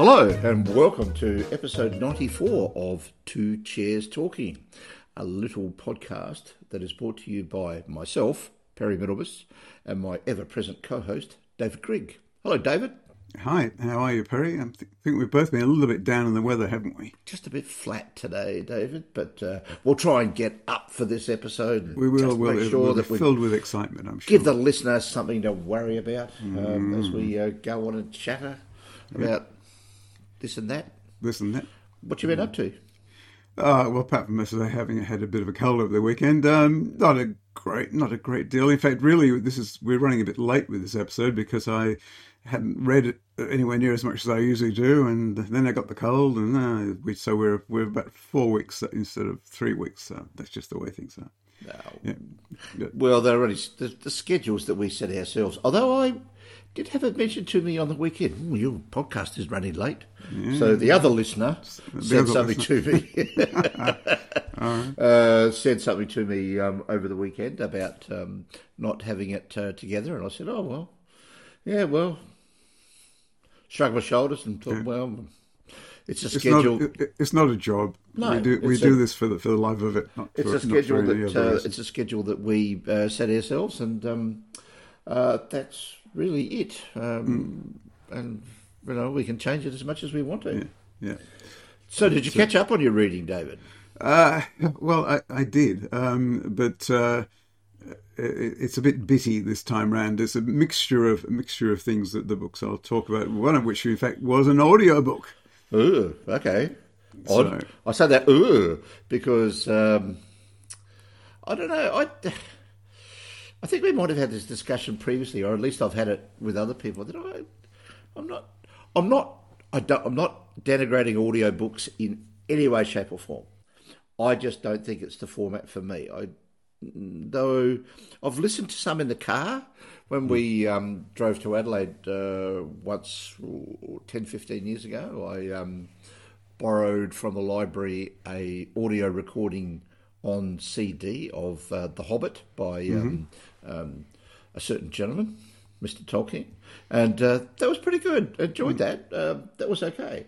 Hello and welcome to episode 94 of Two Chairs Talking, a little podcast that is brought to you by myself, Perry Middlebus, and my ever-present co-host, David Grigg. Hello, David. Hi, how are you, Perry? I think we've both been a little bit down in the weather, haven't we? Just a bit flat today, David, but we'll try and get up for this episode. We will. We'll be filled with excitement, I'm sure. Give the listener something to worry about as we go on and chatter about this and that. This and that. What you been up to? Well, apart from yesterday having had a bit of a cold over the weekend, not a great deal. In fact, really, we're running a bit late with this episode because I hadn't read it anywhere near as much as I usually do, and then I got the cold, and we're about 4 weeks instead of 3 weeks. So that's just the way things are. No. Yeah. Well, there are only the schedules that we set ourselves. Although I did have it mentioned to me on the weekend, your podcast is running late. Yeah. So the other listener said something to me. Said something to me over the weekend about not having it together, and I said, "Oh well, shrugged my shoulders and thought, well, it's a schedule. It's not a job. No, we do this for the love of it. It's a schedule that we set ourselves, and that's really it. And we can change it as much as we want to. Yeah. So, did you catch up on your reading, David? Well, I did, but it's a bit bitty this time round. It's a mixture of things that the books I'll talk about. One of which, in fact, was an audio book. Ooh, okay. Odd. So, I say that because I don't know. I think we might have had this discussion previously, or at least I've had it with other people. That I'm not denigrating audio books in any way, shape, or form. I just don't think it's the format for me. Though I've listened to some in the car when we drove to Adelaide once 10, 15 years ago. I borrowed from the library a audio recording on CD of The Hobbit by a certain gentleman, Mr. Tolkien, and that was pretty good. Enjoyed that. That was okay.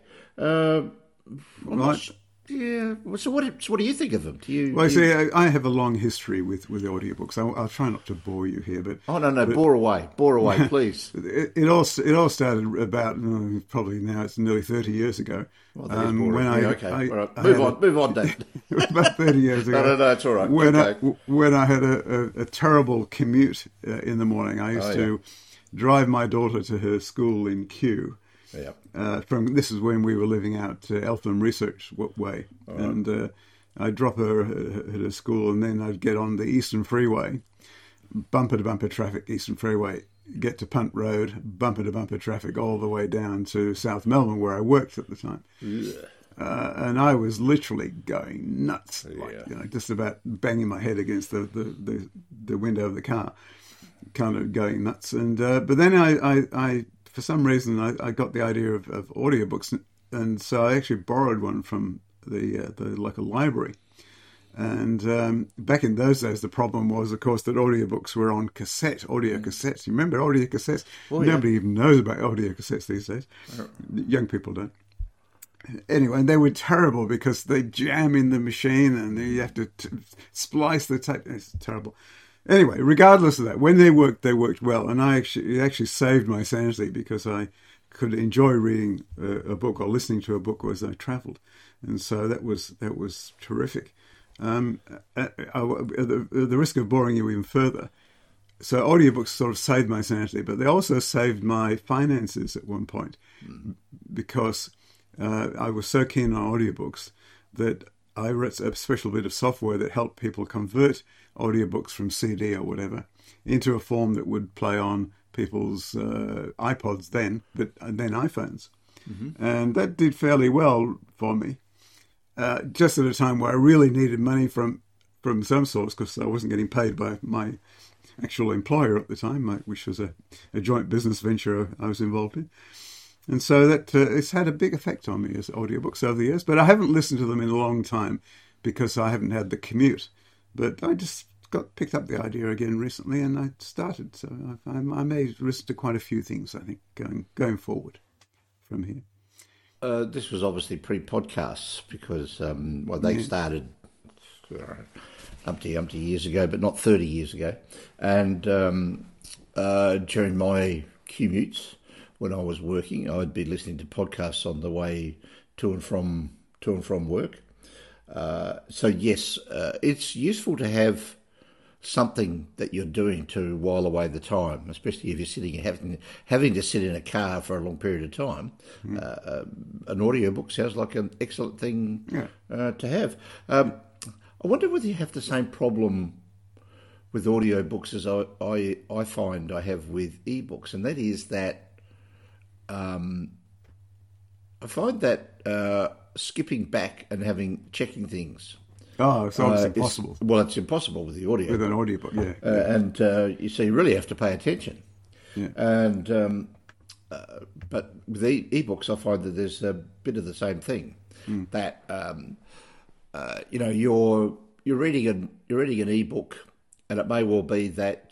Yeah. So what do you think of them? I have a long history with audiobooks. I'll try not to bore you here, but bore away, please. It all started about probably now it's nearly 30 years ago. Well, that is boring. All right. Move on, Dave. About 30 years ago. No, it's all right. When I had a terrible commute in the morning, I used to drive my daughter to her school in Kew. Yeah. This is when we were living out Eltham Research Way, and I'd drop her at her school, and then I'd get on the Eastern Freeway, bumper to bumper traffic, Eastern Freeway, get to Punt Road, bumper to bumper traffic all the way down to South Melbourne, where I worked at the time. Yeah. And I was literally going nuts, just about banging my head against the window of the car, kind of going nuts. And but then I for some reason, I got the idea of audiobooks, and so I actually borrowed one from the local library. And back in those days, the problem was, of course, that audiobooks were on audio cassettes. You remember audio cassettes? Nobody even knows about audio cassettes these days. Young people don't. Anyway, they were terrible because they jam in the machine, and you have to splice the tape. It's terrible. Anyway, regardless of that, when they worked well, and it actually saved my sanity because I could enjoy reading a book or listening to a book as I travelled, and so that was terrific. At the risk of boring you even further, so audiobooks sort of saved my sanity, but they also saved my finances at one point because I was so keen on audiobooks that I wrote a special bit of software that helped people convert audiobooks from CD or whatever into a form that would play on people's iPods then iPhones. Mm-hmm. And that did fairly well for me, just at a time where I really needed money from some source because I wasn't getting paid by my actual employer at the time, which was a joint business venture I was involved in. And so that it's had a big effect on me as audiobooks over the years. But I haven't listened to them in a long time because I haven't had the commute. But I just picked up the idea again recently, and I started. So I may listen to quite a few things, I think, going forward from here. This was obviously pre-podcasts because, they started umpty years ago, but not 30 years ago. And during my commutes, when I was working, I'd be listening to podcasts on the way to and from work. So yes, it's useful to have something that you're doing to while away the time, especially if you're sitting having to sit in a car for a long period of time. An audiobook sounds like an excellent thing to have. I wonder whether you have the same problem with audiobooks as I find I have with ebooks, and that is that I find that skipping back and checking things. Oh, so it's impossible. It's impossible with the audio. With an audiobook, yeah. And you really have to pay attention. Yeah. And but with ebooks, I find that there's a bit of the same thing. That you're reading an ebook, and it may well be that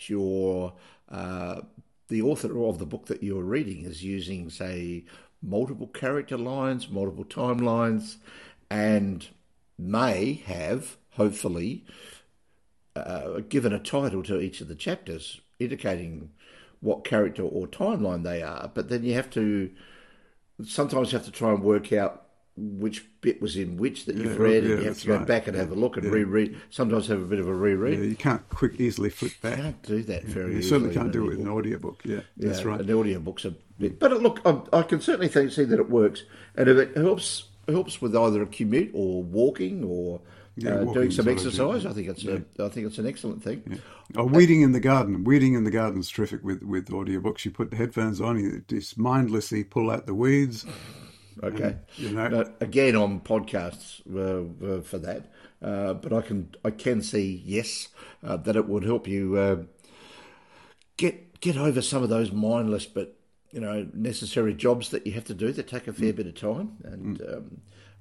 the author of the book that you're reading is using, say, multiple character lines, multiple timelines, and may have, hopefully, given a title to each of the chapters, indicating what character or timeline they are. But then sometimes you have to try and work out which bit was in which that you've read, and you have to go back and have a look and reread. Sometimes have a bit of a reread. Yeah, you can't easily flip back. You can't do that very easily. You certainly can't do it with an audiobook. Yeah, that's right. An audiobook's a bit... But look, I can certainly see that it works. And if it helps with either a commute or walking or doing some exercise, I think it's an excellent thing. Yeah. Oh, weeding in the garden. Weeding in the garden is terrific with audiobooks. You put the headphones on, you just mindlessly pull out the weeds. Okay. Now, again, on podcasts for that, but I can see, yes, that it would help you get over some of those mindless but necessary jobs that you have to do that take a fair bit of time. And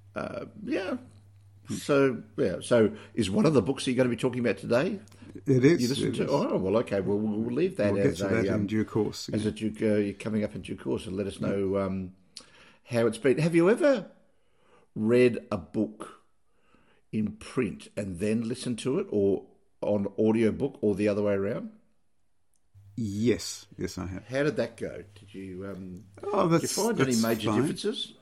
So is one of the books that you're going to be talking about today? It is. You listen to? Oh, well, okay. Well, we'll leave that as in due course. As you're coming up in due course, and let us know how it's been. Have you ever read a book in print and then listened to it, or on audiobook, or the other way around? Yes, I have. How did that go? Did you did you find any major differences?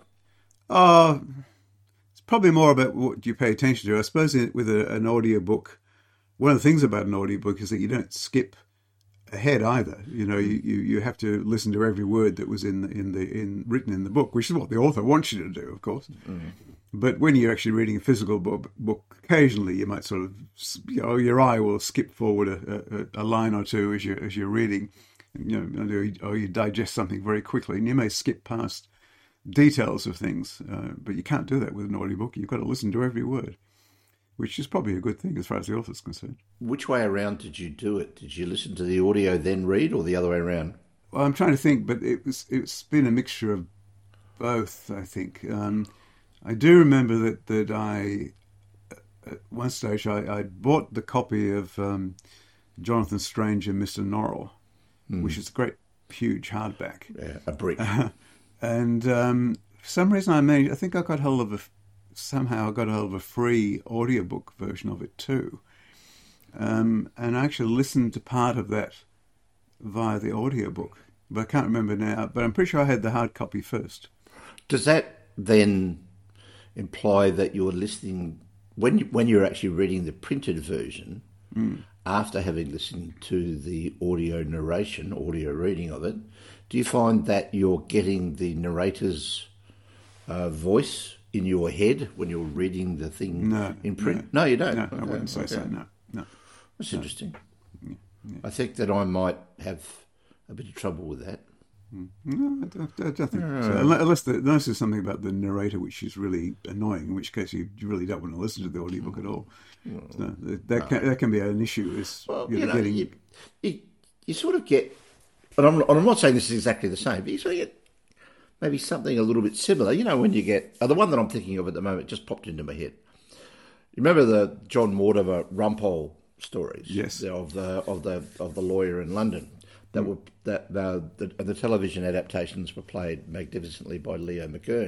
It's probably more about what you pay attention to. I suppose with an audiobook, one of the things about an audiobook is that you don't skip ahead either. You have to listen to every word that was written in the book, which is what the author wants you to do, of course. But when you're actually reading a physical book, occasionally you might sort of, your eye will skip forward a line or two as you're reading, or you digest something very quickly, and you may skip past details of things, but you can't do that with an audiobook. You've got to listen to every word, which is probably a good thing as far as the author's concerned. Which way around did you do it? Did you listen to the audio then read, or the other way around? Well, I'm trying to think, but it's been a mixture of both, I think. I do remember that I, at one stage, I bought the copy of Jonathan Strange and Mr. Norrell, which is a great, huge hardback. Yeah, a brick. And for some reason I think I got hold of a free audiobook version of it too. And I actually listened to part of that via the audiobook. But I can't remember now. But I'm pretty sure I had the hard copy first. Does that then imply that you're listening, when you're actually reading the printed version, after having listened to the audio narration, audio reading of it, do you find that you're getting the narrator's voice in your head when you're reading the thing in print? No, you don't. No, I wouldn't say so. No. That's interesting. Yeah. I think that I might have a bit of trouble with that. No, I don't think so. Unless there's something about the narrator which is really annoying, in which case you really don't want to listen to the audiobook at all. So that can be an issue. You sort of get, and I'm not saying this is exactly the same, but you sort of get maybe something a little bit similar. When you get the one that I'm thinking of at the moment just popped into my head. You remember the John Mortimer Rumpole stories? Yes. Of the lawyer in London. The television adaptations were played magnificently by Leo McKern.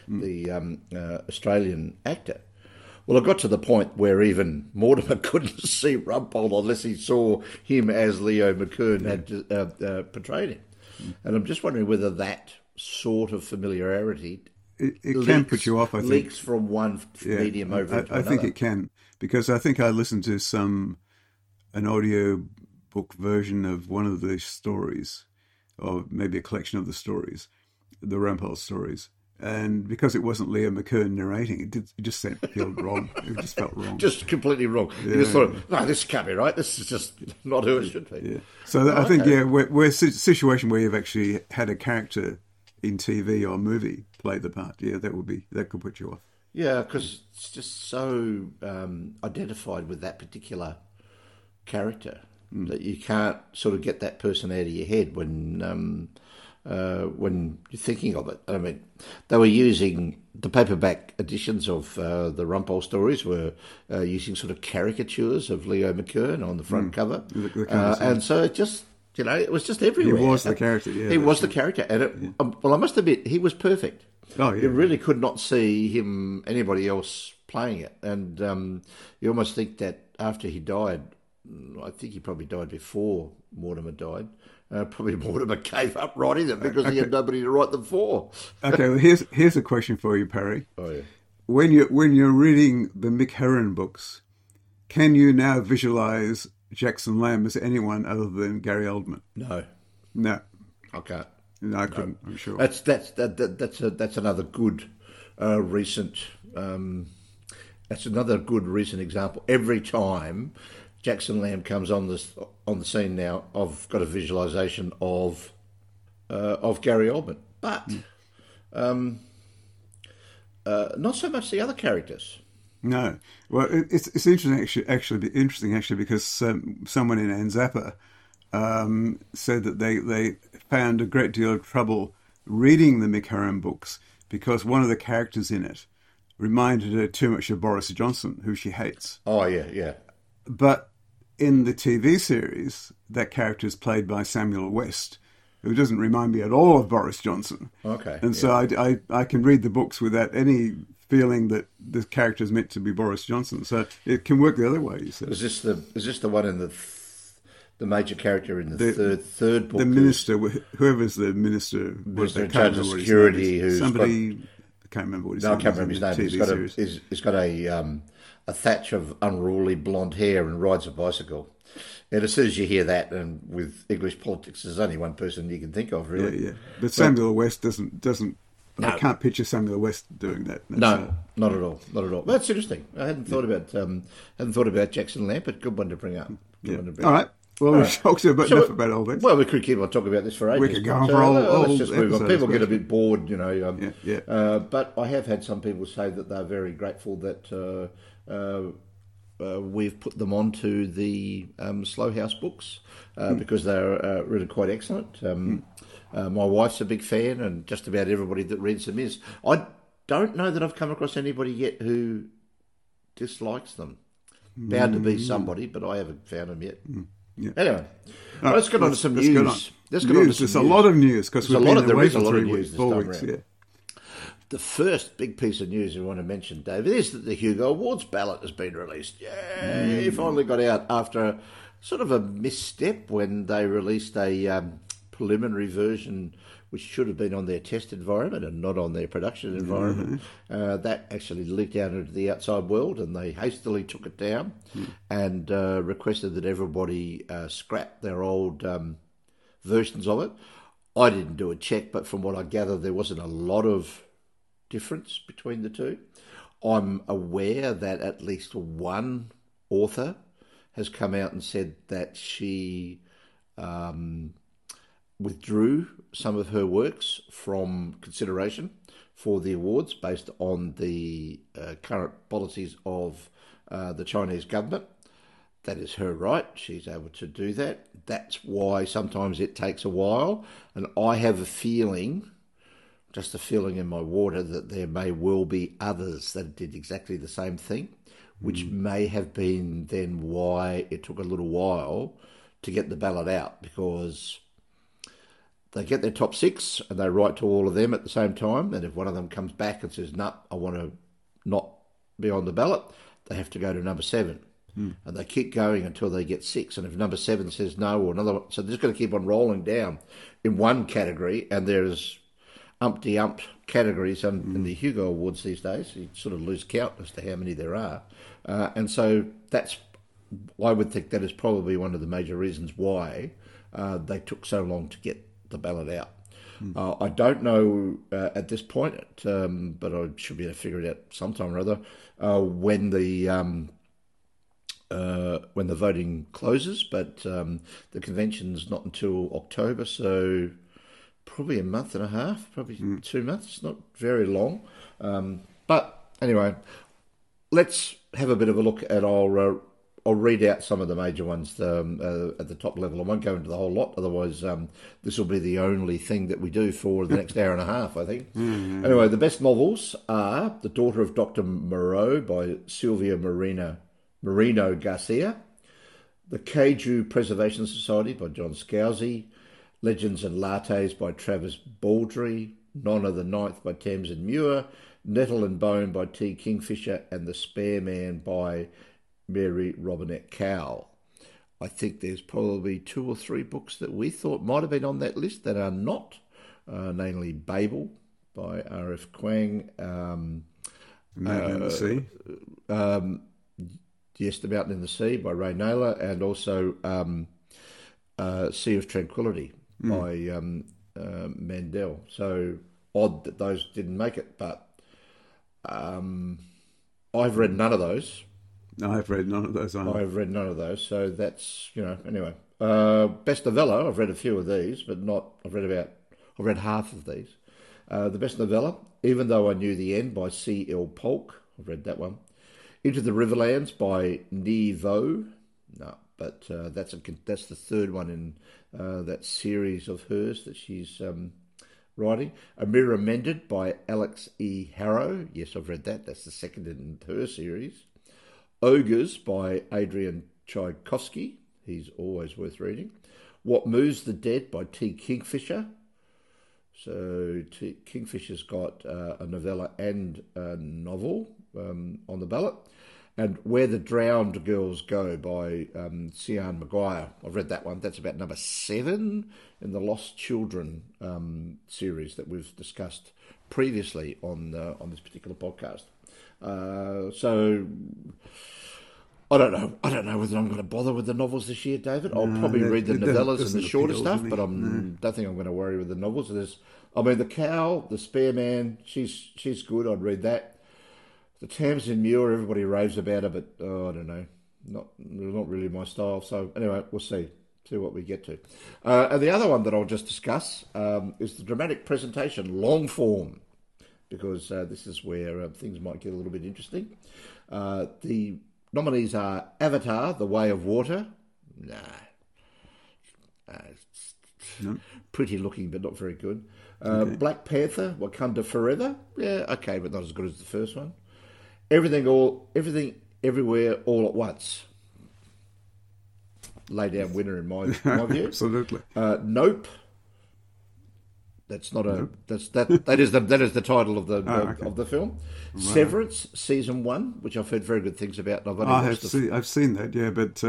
the Australian actor. Well, it got to the point where even Mortimer couldn't see Rumpole unless he saw him as Leo McKern had portrayed him. And I'm just wondering whether that sort of familiarity it can put you off, I think. Leaks from one medium over into another. I think it can, because I think I listened to an audio book version of one of the stories, or maybe a collection of the stories, the Rumpole stories. And because it wasn't Leo McKern narrating, it just felt wrong. It just felt wrong. Just completely wrong. Yeah. You just thought, no, this can't be right. This is just not who it should be. Yeah. So I think, we're a situation where you've actually had a character in TV or movie play the part. Yeah, that could put you off. Yeah, because it's just so identified with that particular character that you can't sort of get that person out of your head when you're thinking of it. I mean, they were using the paperback editions of the Rumpole stories were using sort of caricatures of Leo McKern on the front cover, and so it just it was just everywhere. He was the character. Yeah, he was the character, and well, I must admit, he was perfect. Oh yeah, you really could not see anybody else playing it, and you almost think that after he died, I think he probably died before Mortimer died. Probably Mortimer gave up writing them because he had nobody to write them for. Okay, well, here's a question for you, Parry. Oh yeah. When you're reading the Mick Herron books, can you now visualize Jackson Lamb as anyone other than Gary Oldman? No, I can't. No, I couldn't. I'm sure. That's another good recent. That's another good recent example. Every time Jackson Lamb comes on the scene now, I've got a visualisation of Gary Oldman, but not so much the other characters. No, well, it's interesting because someone in Anzappa said that they found a great deal of trouble reading the Mick Herron books because one of the characters in it reminded her too much of Boris Johnson, who she hates. Oh yeah. But in the TV series, that character is played by Samuel West, who doesn't remind me at all of Boris Johnson. Okay. And so I can read the books without any feeling that the character is meant to be Boris Johnson. So it can work the other way, you said. Is this the one in the major character in the third book? The minister, whoever's the minister in charge of security, who's somebody... I can't remember what his name is. I can't remember his name. He's got a thatch of unruly blonde hair and rides a bicycle. And as soon as you hear that, and with English politics, there's only one person you can think of, really. Yeah. But Samuel West doesn't. No. I can't picture Samuel West doing that. No, not at all. Not at all. That's interesting. I hadn't thought about Jackson Lamb, but good one to bring up. All right. Well, we've talked enough about all this. Well, we could keep on talking about this for ages. We could go on for all let's just move on. People get a bit bored, Yeah. But I have had some people say that they're very grateful that we've put them onto the Slow House books because they're really quite excellent. My wife's a big fan, and just about everybody that reads them is. I don't know that I've come across anybody yet who dislikes them. Bound to be somebody, but I haven't found them yet. Yeah. Anyway, let's get on to some news. There's a lot of news because we've been away for 3 weeks, 4 weeks. Yeah. The first big piece of news we want to mention, David, is that the Hugo Awards ballot has been released. Yay! It finally got out after sort of a misstep when they released a preliminary version which should have been on their test environment and not on their production environment. That actually leaked out into the outside world, and they hastily took it down and requested that everybody scrap their old versions of it. I didn't do a check, but from what I gather, there wasn't a lot of difference between the two. I'm aware that at least one author has come out and said that she withdrew some of her works from consideration for the awards based on the current policies of the Chinese government. That is her right. She's able to do that. That's why sometimes it takes a while. And I have a feeling, just a feeling in my water, that there may well be others that did exactly the same thing, which may have been then why it took a little while to get the ballot out, because they get their top 6 and they write to all of them at the same time. And if one of them comes back and says, "No, I want to not be on the ballot," they have to go to number 7. And they keep going until they get 6. And if number 7 says no, or another, so they're just going to keep on rolling down in one category. And there's umpty-ump categories in the Hugo Awards these days. You sort of lose count as to how many there are. And so I would think that is probably one of the major reasons why they took so long to get the ballot out. I don't know at this point, but I should be able to figure it out sometime or other when the voting closes. But the convention's not until October, so probably a month and a half, probably 2 months. It's not very long. But anyway, let's have a bit of a look at I'll read out some of the major ones at the top level. I won't go into the whole lot, otherwise this will be the only thing that we do for the next hour and a half, I think. Anyway, the best novels are The Daughter of Dr. Moreau by Silvia Moreno Garcia, The Kaiju Preservation Society by John Scalzi, Legends and Lattes by Travis Baldry, Nonna the Ninth by Tamsin Muir, Nettle and Bone by T. Kingfisher, and The Spare Man by Mary Robinette Cowell. I think there's probably 2 or 3 books that we thought might have been on that list that are not, namely Babel by R.F. Kuang. Mountain in the Sea. Yes, The Mountain in the Sea by Ray Naylor, and also Sea of Tranquility by Mandel. So odd that those didn't make it, but I've read none of those. No, I've read none of those either. I've read none of those, so that's, anyway. Best novella, I've read a few of these, but I've read half of these. The best novella, Even Though I Knew the End by C.L. Polk. I've read that one. Into the Riverlands by Nhi Vo. No, but that's the third one in that series of hers that she's writing. A Mirror Mended by Alex E. Harrow. Yes, I've read that. That's the second in her series. Ogres by Adrian Tchaikovsky. He's always worth reading. What Moves the Dead by T. Kingfisher. So Kingfisher's got a novella and a novel on the ballot. And Where the Drowned Girls Go by Sian Maguire. I've read that one. That's about number 7 in the Lost Children series that we've discussed previously on this particular podcast. So I don't know whether I'm going to bother with the novels this year, David. I'll probably read the novellas and the shorter stuff, but don't think I'm going to worry with the novels. The Cow, The Spare Man, she's good. I'd read that. The Tamsin Muir, everybody raves about her, but I don't know, not really my style. So anyway, we'll see what we get to. And the other one that I'll just discuss is the dramatic presentation, long form, because this is where things might get a little bit interesting. The nominees are Avatar, The Way of Water. Pretty looking, but not very good. Black Panther, Wakanda Forever. Yeah, okay, but not as good as the first one. Everything, Everywhere, All at Once. Lay down winner in my view. Absolutely. Nope. That's not that is the title of the film. Right. Severance season 1, which I've heard very good things about. And I've seen that, yeah, but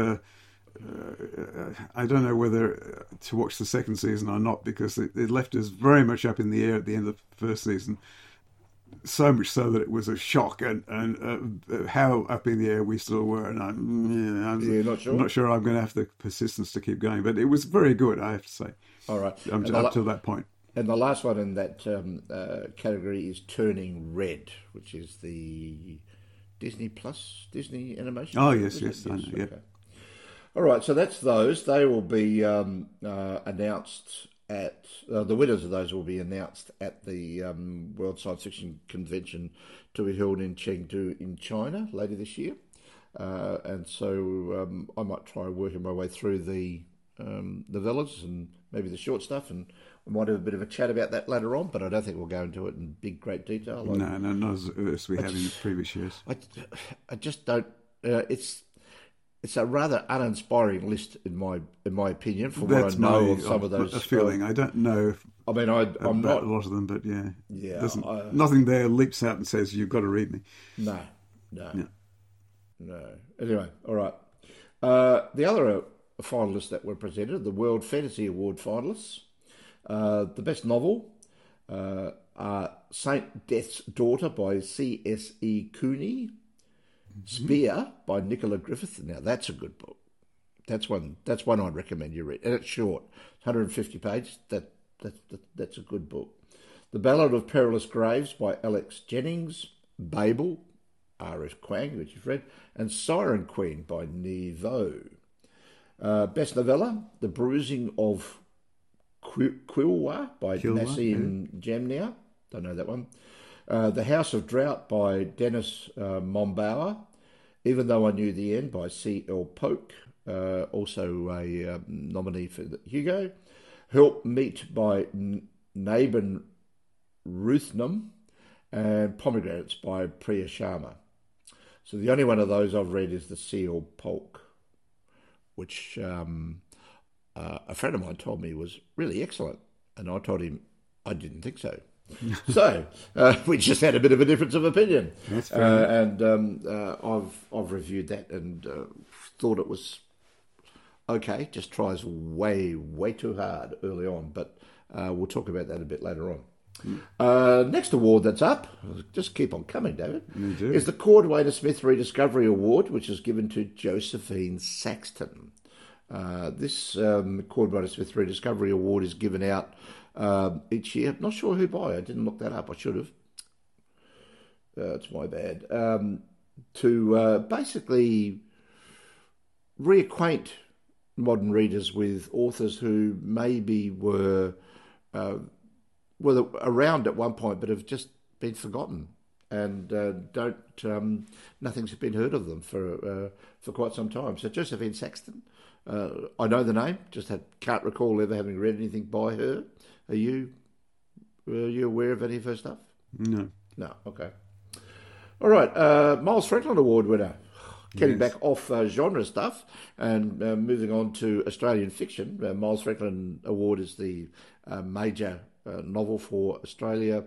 I don't know whether to watch the second season or not, because it left us very much up in the air at the end of the first season. So much so that it was a shock, and how up in the air we still were. And I'm not sure I'm going to have the persistence to keep going. But it was very good, I have to say. All right, up to that point. And the last one in that category is Turning Red, which is the Disney animation. Oh yes, I know, yeah. Okay. All right, so that's those. They will be announced at the winners of those will be announced at the World Science Fiction Convention to be held in Chengdu in China later this year. And so I might try working my way through the novellas and maybe the short stuff, and we might have a bit of a chat about that later on, but I don't think we'll go into it in great detail. No, not as we have in previous years. I just don't. it's a rather uninspiring list in my opinion. From what I know of some of those, feeling. I don't know. I mean, I'm not a lot of them, but yeah. Nothing there leaps out and says you've got to read me. No. Anyway, all right. The other finalists that were presented, the World Fantasy Award finalists, the best novel are Saint Death's Daughter by C.S.E. Cooney, Spear by Nicola Griffith. Now that's a good book. That's one I'd recommend you read, and it's short, 150 pages. That's a good book. The Ballad of Perilous Graves by Alex Jennings, Babel, R.S. Kwang, which you've read, and Siren Queen by Nevo. Best novella, The Bruising of Quilwa by Nassim Jamnia. Don't know that one. The House of Drought by Dennis Mombauer. Even Though I Knew the End by C.L. Polk, also a nominee for the Hugo. Help Meet by Nabin Ruthnam, and Pomegranates by Priya Sharma. So the only one of those I've read is the C.L. Polk, which a friend of mine told me was really excellent, and I told him I didn't think so. So we just had a bit of a difference of opinion, and I've reviewed that and thought it was okay. Just tries way too hard early on, but we'll talk about that a bit later on. Next award that's up, just keep on coming, David, is the Cordwainer Smith Rediscovery Award, which is given to Josephine Saxton. This Cordwainer Smith Rediscovery Award is given out each year. Not sure who by. I didn't look that up. I should have. It's my bad. To basically reacquaint modern readers with authors who maybe were around at one point but have just been forgotten and nothing's been heard of them for quite some time. So Josephine Saxton, I know the name, just can't recall ever having read anything by her. Are you aware of any of her stuff? No. Okay. All right. Miles Franklin Award winner. Getting back off genre stuff and moving on to Australian fiction. Miles Franklin Award is the major novel for Australia.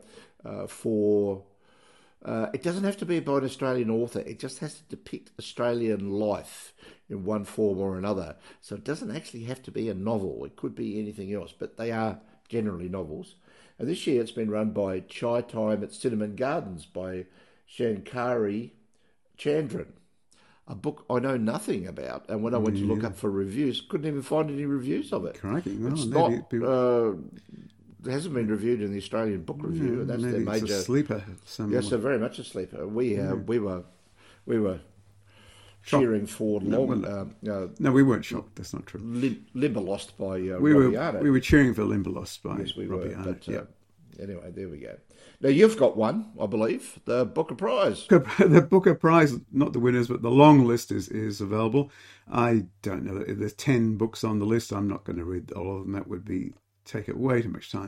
It doesn't have to be by an Australian author. It just has to depict Australian life in one form or another. So it doesn't actually have to be a novel. It could be anything else, but they are generally novels. And this year it's been run by Chai Time at Cinnamon Gardens by Shankari Chandran, a book I know nothing about. And when I went to look up for reviews, couldn't even find any reviews of it. Crikey. Well, it's it hasn't been reviewed in the Australian Book Review, and that's their major. It's a sleeper. Yes, so very much a sleeper. We were cheering for long. No, we weren't shocked. That's not true. Limberlost by Robbie Arnott. We were cheering for Limberlost by Robbie Arnott. Anyway, there we go. Now you've got one, I believe, the Booker Prize. The Booker Prize, not the winners, but the long list is available. I don't know. There's 10 books on the list. I'm not going to read all of them. That would take it way too much time.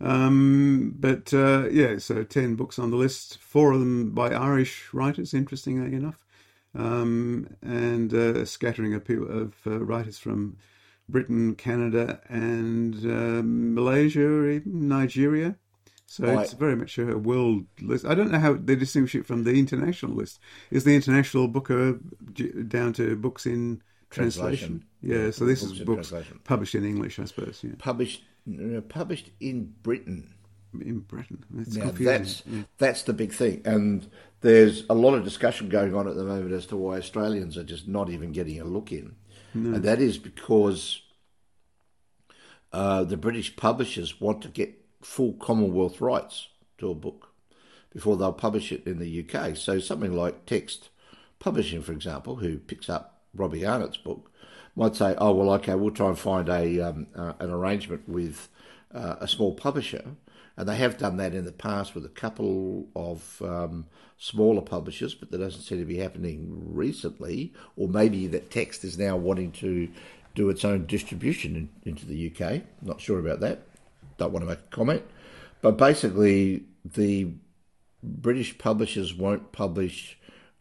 So 10 books on the list, 4 of them by Irish writers, interestingly enough, and a scattering of writers from Britain, Canada, and Malaysia, even Nigeria. So it's very much a world list. I don't know how they distinguish it from the international list. Is the international Booker down to books in translation? Yeah, so this is books published in English, I suppose. Yeah. Published in Britain. In Britain. That's the big thing. And there's a lot of discussion going on at the moment as to why Australians are just not even getting a look in. No. And that is because the British publishers want to get full Commonwealth rights to a book before they'll publish it in the UK. So something like Text Publishing, for example, who picks up Robbie Arnott's book, might say, "Oh well, okay, we'll try and find an arrangement with a small publisher," and they have done that in the past with a couple of smaller publishers, but that doesn't seem to be happening recently. Or maybe that Text is now wanting to do its own distribution into the UK. Not sure about that. Don't want to make a comment, but basically the British publishers won't publish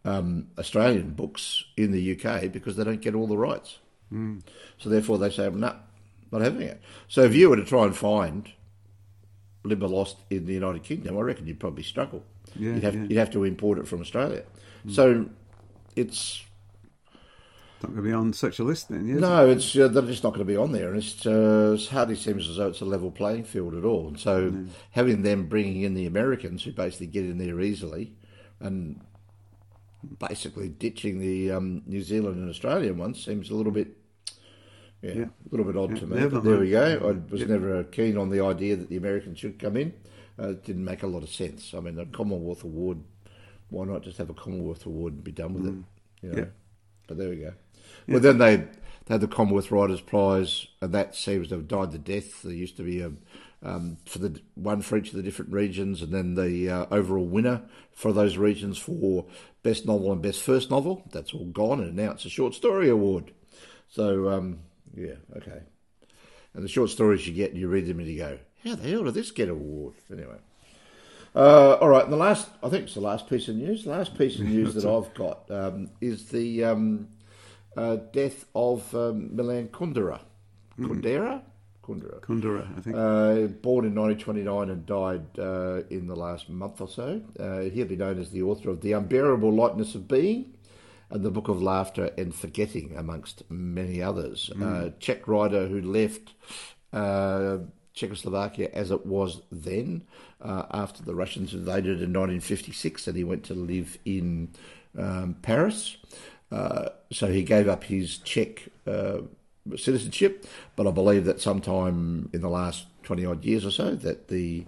Australian books in the UK because they don't get all the rights. So therefore they say, no, not having it. So if you were to try and find Limberlost in the United Kingdom, I reckon you'd probably struggle. You'd have to import it from Australia. So it's not going to be on such a list then, yes? No, it's they're just not going to be on there, and it hardly seems as though it's a level playing field at all. And so having them bringing in the Americans who basically get in there easily and basically ditching the New Zealand and Australian ones seems a little bit a little bit odd to me. But there we go. I was never keen on the idea that the Americans should come in. It didn't make a lot of sense. I mean, a Commonwealth Award, why not just have a Commonwealth Award and be done with it? You know? But there we go. Well, then they had the Commonwealth Writers' Prize, and that seems to have died the death. There used to be one for each of the different regions, and then the overall winner for those regions for Best Novel and Best First Novel. That's all gone, and now it's a Short Story Award. So, okay. And the short stories you get, and you read them and you go, how the hell did this get an award? Anyway. All right, and I think it's the last piece of news. The last piece of news that I've got is the death of Milan Kundera. Kundera, I think. Born in 1929 and died in the last month or so. He'll be known as the author of The Unbearable Lightness of Being and The Book of Laughter and Forgetting, amongst many others. Czech writer who left Czechoslovakia as it was then after the Russians invaded in 1956, and he went to live in Paris. So he gave up his Czech citizenship, but I believe that sometime in the last 20-odd years or so that the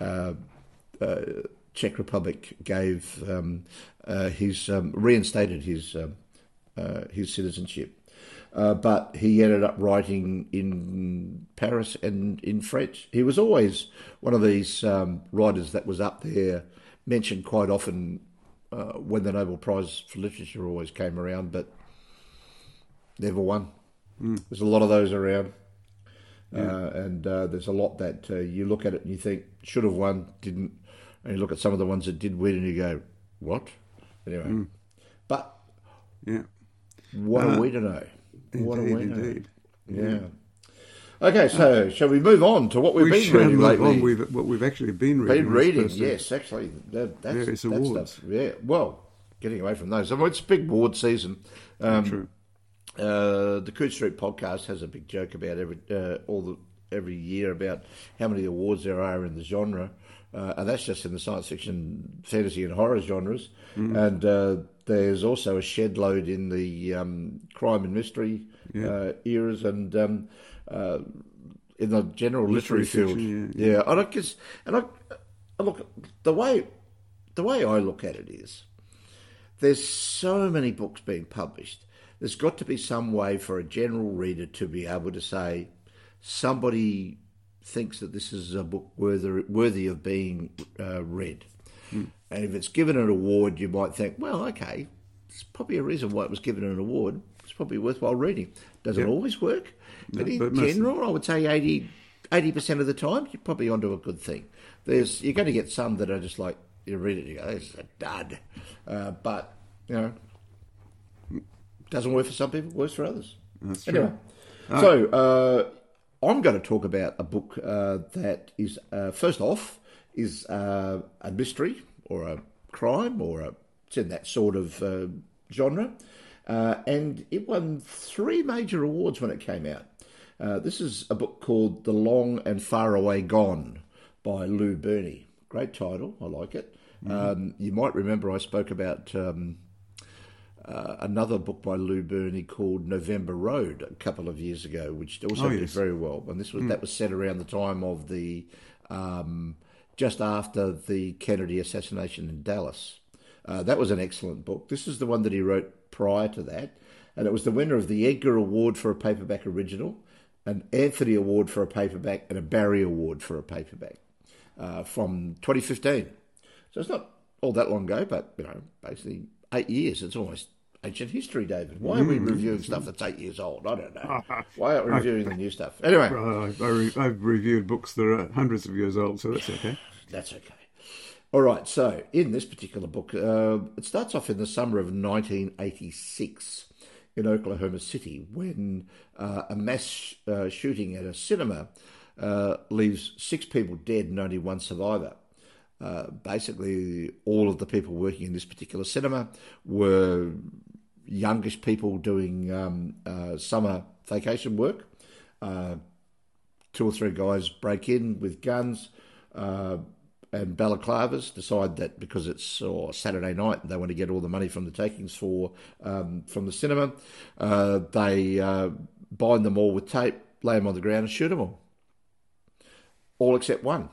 Czech Republic gave reinstated his citizenship. But he ended up writing in Paris and in French. He was always one of these writers that was up there, mentioned quite often when the Nobel Prize for Literature always came around, but never won. There's a lot of those around. And there's a lot that you look at it and you think, should have won, didn't. And you look at some of the ones that did win and you go, what? Anyway. But what are we to know? What indeed, indeed. Yeah. Okay, so shall we move on to what we've been reading lately? What we've actually been reading. Yes, actually. That's awards. Stuff. Yeah, well, getting away from those. I mean, it's big award season. True. The Coode Street podcast has a big joke about every year about how many awards there are in the genre. And that's just in the science fiction, fantasy and horror genres. And there's also a shed load in the crime and mystery eras and in the general literary field. Yeah. And I guess, I look, the way I look at it is there's so many books being published. There's got to be some way for a general reader to be able to say, somebody thinks that this is a book worthy of being read. And if it's given an award, you might think, well, okay, there's probably a reason why it was given an award. It's probably worthwhile reading. Does it always work? No, but in general, I would say 80% of the time, you're probably onto a good thing. You're going to get some that are just like, you read it and you go, this is a dud. But, doesn't work for some people, works for others. That's anyway, true. So I'm going to talk about a book that is, first off, is a mystery or a crime it's in that sort of genre. And it won 3 major awards when it came out. This is a book called The Long and Far Away Gone by Lou Berney. Great title. I like it. You might remember I spoke about another book by Lou Berney called November Road a couple of years ago, which also did very well. And that was set around the time of the just after the Kennedy assassination in Dallas. That was an excellent book. This is the one that he wrote prior to that, and it was the winner of the Edgar Award for a paperback original, an Anthony Award for a paperback, and a Barry Award for a paperback from 2015. So it's not all that long ago, but basically 8 years. It's almost ancient history, David. Why are we reviewing stuff that's 8 years old? I don't know. Why aren't we reviewing the new stuff? Anyway. I've reviewed books that are hundreds of years old, so that's okay. That's okay. All right, so in this particular book, it starts off in the summer of 1986 in Oklahoma City when a mass shooting at a cinema leaves 6 people dead and only 1 survivor. Basically, all of the people working in this particular cinema were youngish people doing summer vacation work. 2 or 3 guys break in with guns and balaclavas, decide that because it's Saturday night and they want to get all the money from the takings from the cinema, they bind them all with tape, lay them on the ground and shoot them all except 1.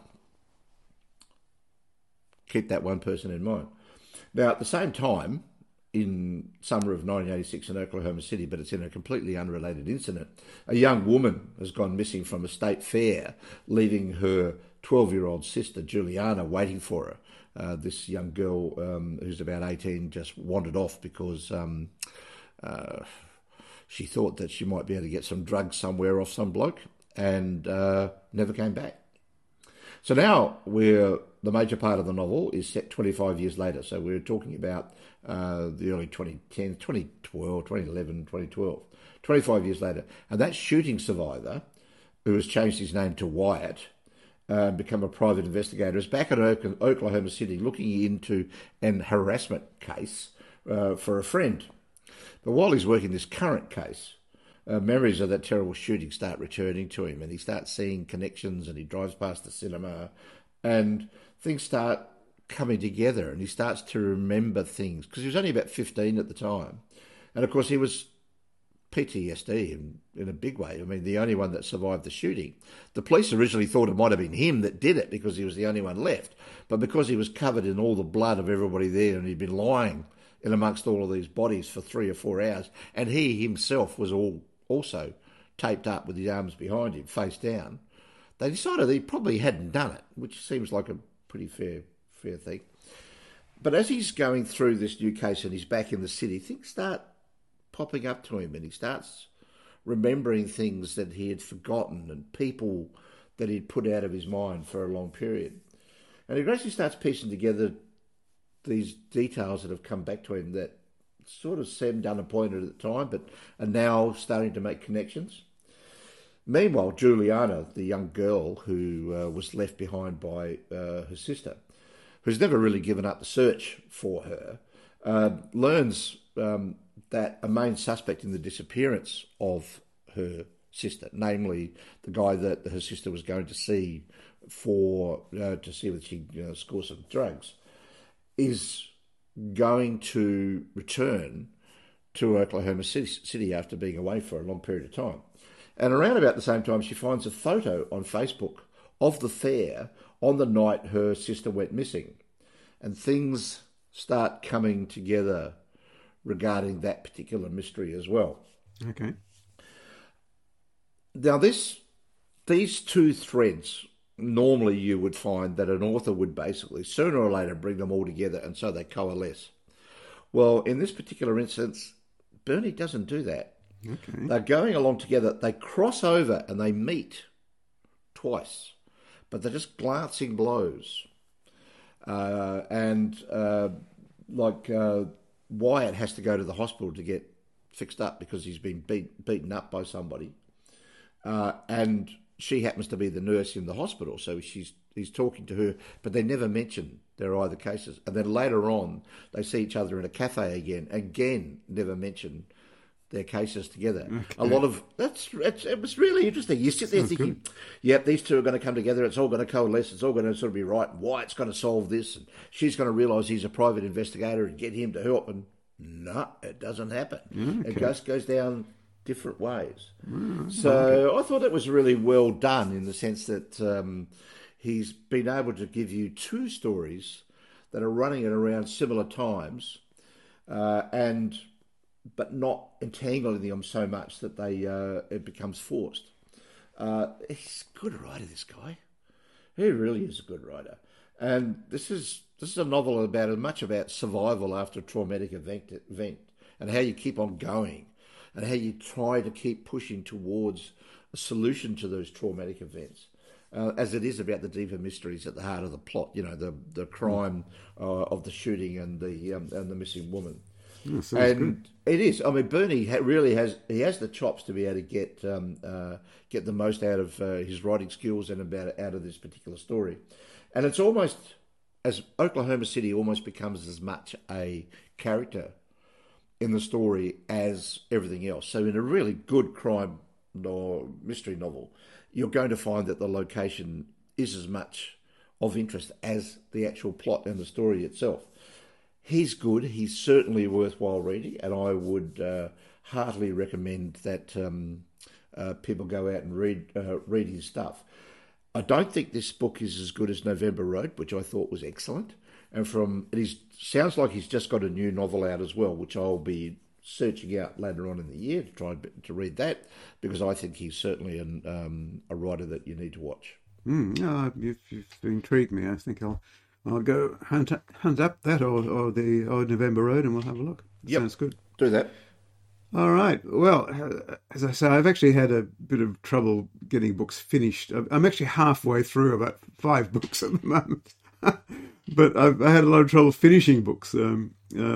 Keep that 1 person in mind. Now, at the same time, in summer of 1986 in Oklahoma City, but it's in a completely unrelated incident, a young woman has gone missing from a state fair, leaving her 12-year-old sister, Juliana, waiting for her. This young girl, who's about 18, just wandered off because she thought that she might be able to get some drugs somewhere off some bloke and never came back. So now the major part of the novel is set 25 years later. So we're talking about the early 2010, 2012, 2011, 2012, 25 years later. And that shooting survivor, who has changed his name to Wyatt, become a private investigator, is back at Oklahoma City looking into an harassment case for a friend. But while he's working this current case, memories of that terrible shooting start returning to him, and he starts seeing connections, and he drives past the cinema, and things start coming together, and he starts to remember things, because he was only about 15 at the time. And of course he was PTSD in a big way. I mean, the only one that survived the shooting. The police originally thought it might have been him that did it because he was the only one left, but because he was covered in all the blood of everybody there, and he'd been lying in amongst all of these bodies for 3 or 4 hours, and he himself was also taped up with his arms behind him, face down, they decided he probably hadn't done it, which seems like a pretty fair thing. But as he's going through this new case and he's back in the city, things start popping up to him, and he starts remembering things that he had forgotten and people that he'd put out of his mind for a long period. And he gradually starts piecing together these details that have come back to him that sort of seemed unappointed at the time, but are now starting to make connections. Meanwhile, Juliana, the young girl who was left behind by her sister, who's never really given up the search for her, learns that a main suspect in the disappearance of her sister, namely the guy that her sister was going to see to see whether she score some drugs, is going to return to Oklahoma City after being away for a long period of time. And around about the same time, she finds a photo on Facebook of the fair on the night her sister went missing. And things start coming together regarding that particular mystery as well. Okay. Now, these 2 threads, normally you would find that an author would basically sooner or later bring them all together, and so they coalesce. Well, in this particular instance, Bernie doesn't do that. Okay. They're going along together. They cross over and they meet twice, but they're just glancing blows. Wyatt has to go to the hospital to get fixed up because he's been beaten up by somebody. And she happens to be the nurse in the hospital, so he's talking to her, but they never mention their either cases. And then later on, they see each other in a cafe again, never mention their cases together. Okay. A lot of it was really interesting. You sit there thinking, yep, these 2 are going to come together. It's all going to coalesce. It's all going to sort of be right. Wyatt's going to solve this, and she's going to realise he's a private investigator and get him to help. And no, it doesn't happen. Okay. It just goes down different ways. So I thought it was really well done in the sense that he's been able to give you 2 stories that are running at around similar times, but not entangling them so much that it becomes forced. He's a good writer, this guy. He really is a good writer. And this is a novel about as much about survival after a traumatic event and how you keep on going and how you try to keep pushing towards a solution to those traumatic events. as it is about the deeper mysteries at the heart of the plot. You know, the crime of the shooting and the missing woman. Oh, And it is. I mean, Bernie really has the chops to be able to get the most out of his writing skills and out of this particular story. And it's almost as Oklahoma City almost becomes as much a character in the story as everything else. So in a really good crime or mystery novel, you're going to find that the location is as much of interest as the actual plot and the story itself. He's good. He's certainly worthwhile reading, and I would heartily recommend that people go out and read his stuff. I don't think this book is as good as November Road, which I thought was excellent. And sounds like he's just got a new novel out as well, which I'll be searching out later on in the year to try to read that, because I think he's certainly a writer that you need to watch. You've intrigued me. I think I'll go hunt up that or the Old November Road, and we'll have a look. Sounds good. Do that. All right. Well, as I say, I've actually had a bit of trouble getting books finished. I'm actually halfway through about 5 books at the moment. But I had a lot of trouble finishing books. So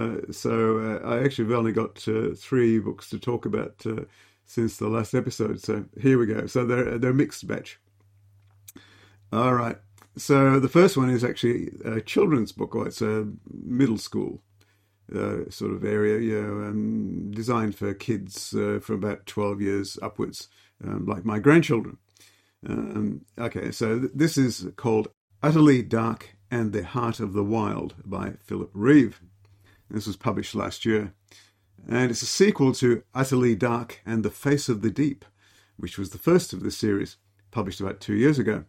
I actually have only got 3 books to talk about since the last episode. So here we go. So they're a mixed batch. All right. So the first one is actually a children's book, or it's a middle school sort of area, designed for kids from about 12 years upwards, like my grandchildren. Okay, so this is called Utterly Dark and the Heart of the Wild by Philip Reeve. This was published last year. And it's a sequel to Utterly Dark and the Face of the Deep, which was the first of the series, published about 2 years ago.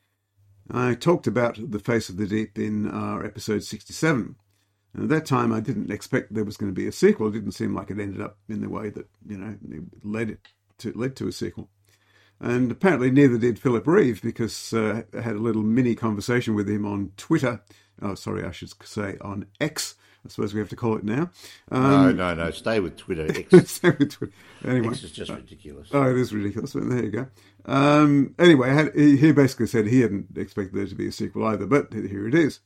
I talked about The Face of the Deep in our episode 67. And at that time, I didn't expect there was going to be a sequel. It didn't seem like it ended up in the way that, it led to a sequel. And apparently neither did Philip Reeve, because I had a little mini conversation with him on Twitter. Oh, sorry, I should say on X. I suppose we have to call it now. No. Stay with Twitter. X. Stay with Twitter. Anyway, X is just ridiculous. Oh, it is ridiculous. But there you go. Anyway, he basically said he hadn't expected there to be a sequel either, but here it is,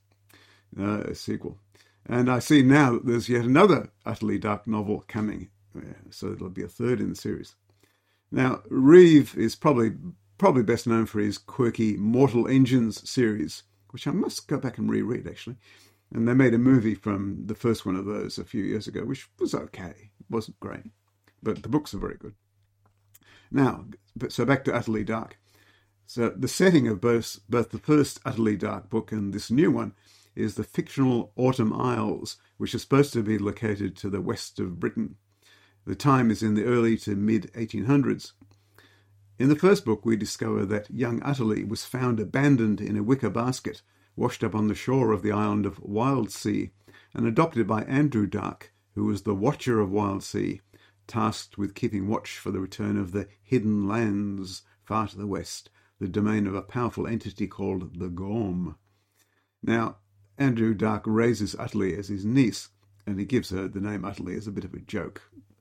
a sequel. And I see now that there's yet another Utterly Dark novel coming, so it'll be a third in the series. Now, Reeve is probably best known for his quirky Mortal Engines series, which I must go back and reread, actually. And they made a movie from the first one of those a few years ago, which was okay. It wasn't great, but the books are very good. Now, so back to Utterly Dark. So the setting of both the first Utterly Dark book and this new one is the fictional Autumn Isles, which are supposed to be located to the west of Britain. The time is in the early to mid-1800s. In the first book, we discover that young Utterly was found abandoned in a wicker basket, washed up on the shore of the island of Wildsea, and adopted by Andrew Dark, who was the Watcher of Wildsea, tasked with keeping watch for the return of the hidden lands far to the west, the domain of a powerful entity called the Gorm. Now, Andrew Dark raises Utterly as his niece, and he gives her the name Utterly as a bit of a joke.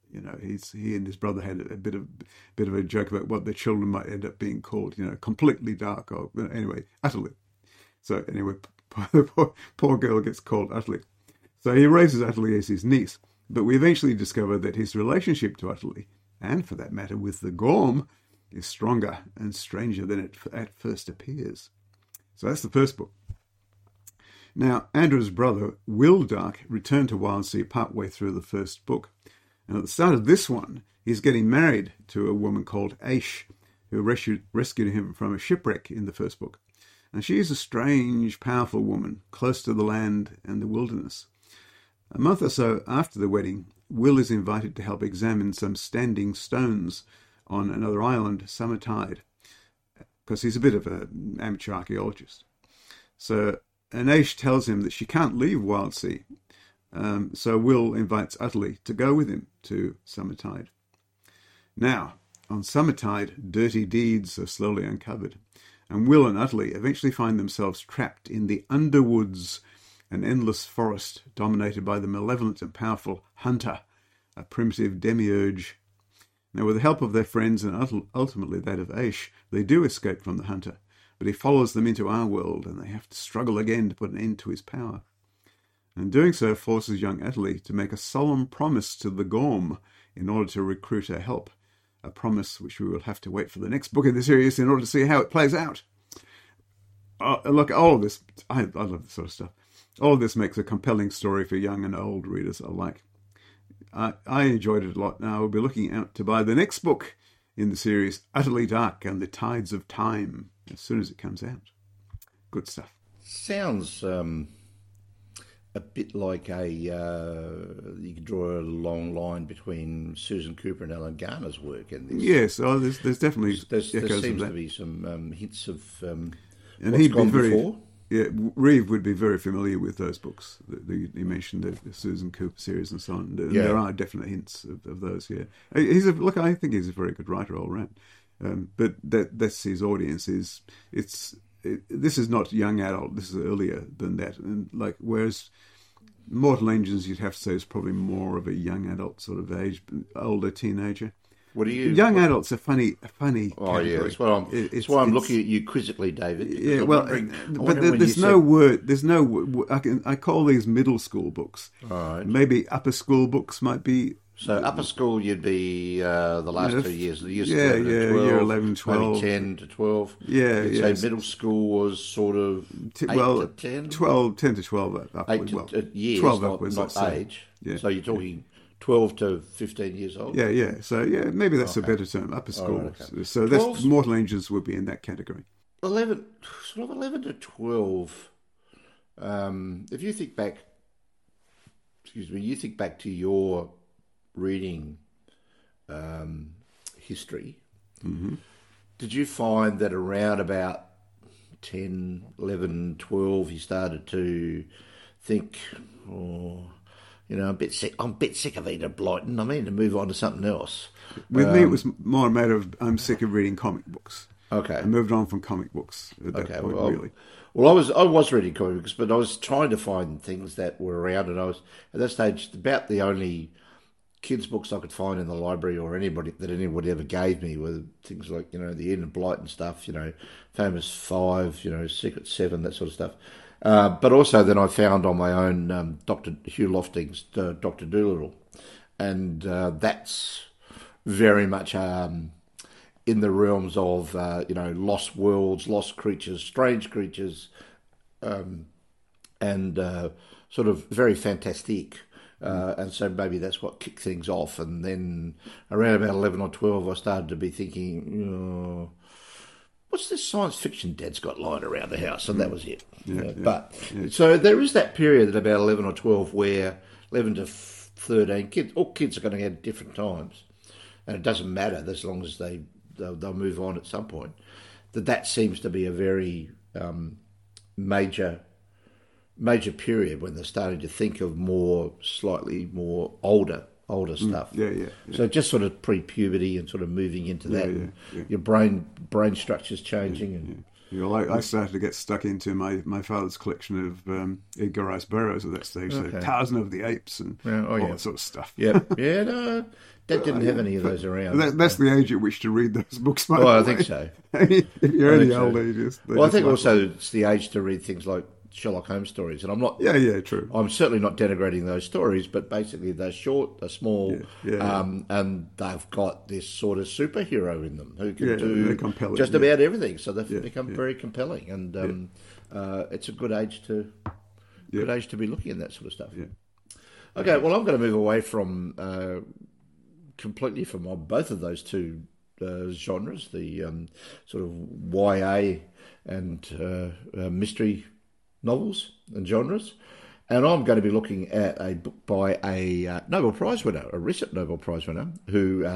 He and his brother had a bit of a joke about what their children might end up being called, completely dark, or anyway, Utterly. So anyway, poor girl gets called Utterly. So he raises Utterly as his niece, but we eventually discover that his relationship to Utterly, and for that matter with the Gorm, is stronger and stranger than it at first appears. So that's the first book. Now, Andrew's brother, Will Dark, returned to Wildsea partway through the first book. And at the start of this one, he's getting married to a woman called Aish, who rescued him from a shipwreck in the first book. And she is a strange, powerful woman, close to the land and the wilderness. A month or so after the wedding, Will is invited to help examine some standing stones on another island, Summertide, because he's a bit of an amateur archaeologist. So Aish tells him that she can't leave Wildsea, so Will invites Utterly to go with him to Summertide. Now, on Summertide, dirty deeds are slowly uncovered, and Will and Utterly eventually find themselves trapped in the Underwoods, an endless forest dominated by the malevolent and powerful Hunter, a primitive demiurge. Now, with the help of their friends and ultimately that of Aish, they do escape from the Hunter, but he follows them into our world, and they have to struggle again to put an end to his power. And doing so forces young Atterley to make a solemn promise to the Gorm in order to recruit her help, a promise which we will have to wait for the next book in the series in order to see how it plays out. Look, all of this, I love this sort of stuff. All of this makes a compelling story for young and old readers alike. I enjoyed it a lot. Now we'll be looking out to buy the next book in the series, Utterly Dark and the Tides of Time, as soon as it comes out. Good stuff. Sounds a bit like you could draw a long line between Susan Cooper and Alan Garner's work in this. Yes, there's definitely there seems to be some hints of and what's he'd gone be very, before. Yeah, Reeve would be very familiar with those books. You mentioned the Susan Cooper series and so on. Yeah. There are definite hints of those. Yeah, I think he's a very good writer all round. But that's his audience. This is not young adult. This is earlier than that. And whereas Mortal Engines, you'd have to say, is probably more of a young adult sort of age, older teenager. What do you? Young adults are funny. Oh category. yeah, that's why I'm looking at you quizzically, David. Yeah, well, but there's no word. There's no. I call these middle school books. All right. Maybe upper school books might be. So upper school, you'd be the last 2 years. Years 11 to 12, year 11, 12. maybe 10 to 12. Yeah, You'd yeah. say middle school was sort of 8 to 10? 10 to 12 upwards. 8 to years, 12 not upwards, age. Yeah. So you're talking 12 to 15 years old? Yeah. So, yeah, maybe that's a better term, upper school. Right, okay. So that's Mortal Engines would be in that category. 11 to 12. If you think back, to your reading history, mm-hmm. Did you find that around about 10, 11, 12, you started to think, I'm a bit sick of Enid Blyton. I mean, to move on to something else. With me, it was more a matter of I'm sick of reading comic books. Okay. I moved on from comic books at that point, really. Well, I was reading comic books, but I was trying to find things that were around, and I was, at that stage, about the only kids' books I could find in the library or anybody ever gave me were things like, the Enid Blyton stuff, Famous Five, Secret Seven, that sort of stuff. But also then I found on my own Dr. Hugh Lofting's Dr. Dolittle, and that's very much in the realms of lost worlds, lost creatures, strange creatures, and sort of very fantastic. And so maybe that's what kicked things off. And then around about 11 or 12, I started to be thinking, what's this science fiction Dad's got lying around the house? And that was it. So there is that period at about 11 or 12 where 11 to 13, all kids are going to get different times. And it doesn't matter as long as they'll move on at some point. That seems to be a very major period when they're starting to think of slightly more older stuff. Yeah. So just sort of pre-puberty and sort of moving into that. Yeah. Your brain structure's changing. I started to get stuck into my father's collection of Edgar Rice Burroughs at that stage. So Tarzan of the Apes and all that sort of stuff. Yep. Yeah, no, Dad didn't have any of those around. That's the age at which to read those books, by Well, the I way. think so. If you're in the old ages. Well, I think also it's the age to read things like Sherlock Holmes stories, and I'm not. Yeah, true. I'm certainly not denigrating those stories, but basically they're short, they're small, and they've got this sort of superhero in them who can do just about everything. So they've become very compelling, and it's a good age to be looking at that sort of stuff. Yeah. Okay, well, I'm going to move away from completely from both of those two genres, the sort of YA and mystery novels and genres, and I'm going to be looking at a book by a Nobel Prize winner, a recent Nobel Prize winner, who,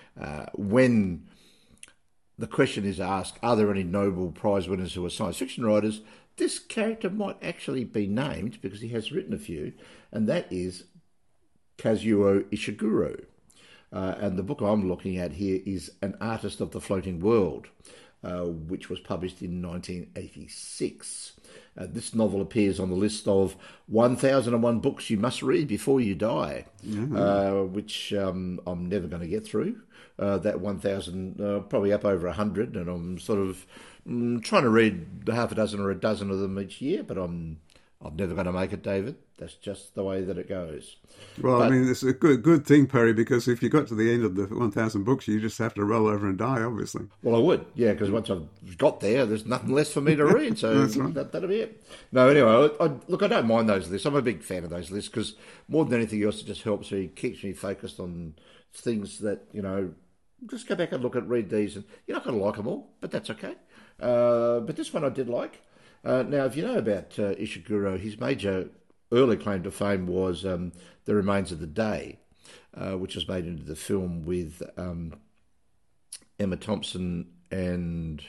when the question is asked, are there any Nobel Prize winners who are science fiction writers, this character might actually be named because he has written a few, and that is Kazuo Ishiguro. And the book I'm looking at here is An Artist of the Floating World, which was published in 1986. This novel appears on the list of 1001 books you must read before you die, which I'm never going to get through. That 1000, probably up over 100, and I'm sort of trying to read half a dozen or a dozen of them each year, but I'm never going to make it, David. That's just the way that it goes. Well, I mean, it's a good thing, Perry, because if you got to the end of the 1,000 books, you just have to roll over and die, obviously. Well, I would, yeah, because once I've got there's nothing less for me to read, so That's right. that'll be it. No, anyway, look, I don't mind those lists. I'm a big fan of those lists because more than anything else, it just helps me, keeps me focused on things that, just go back and read these, and you're not going to like them all, but that's okay. But this one I did like. Now, if you know about Ishiguro, his major early claim to fame was The Remains of the Day, which was made into the film with Emma Thompson and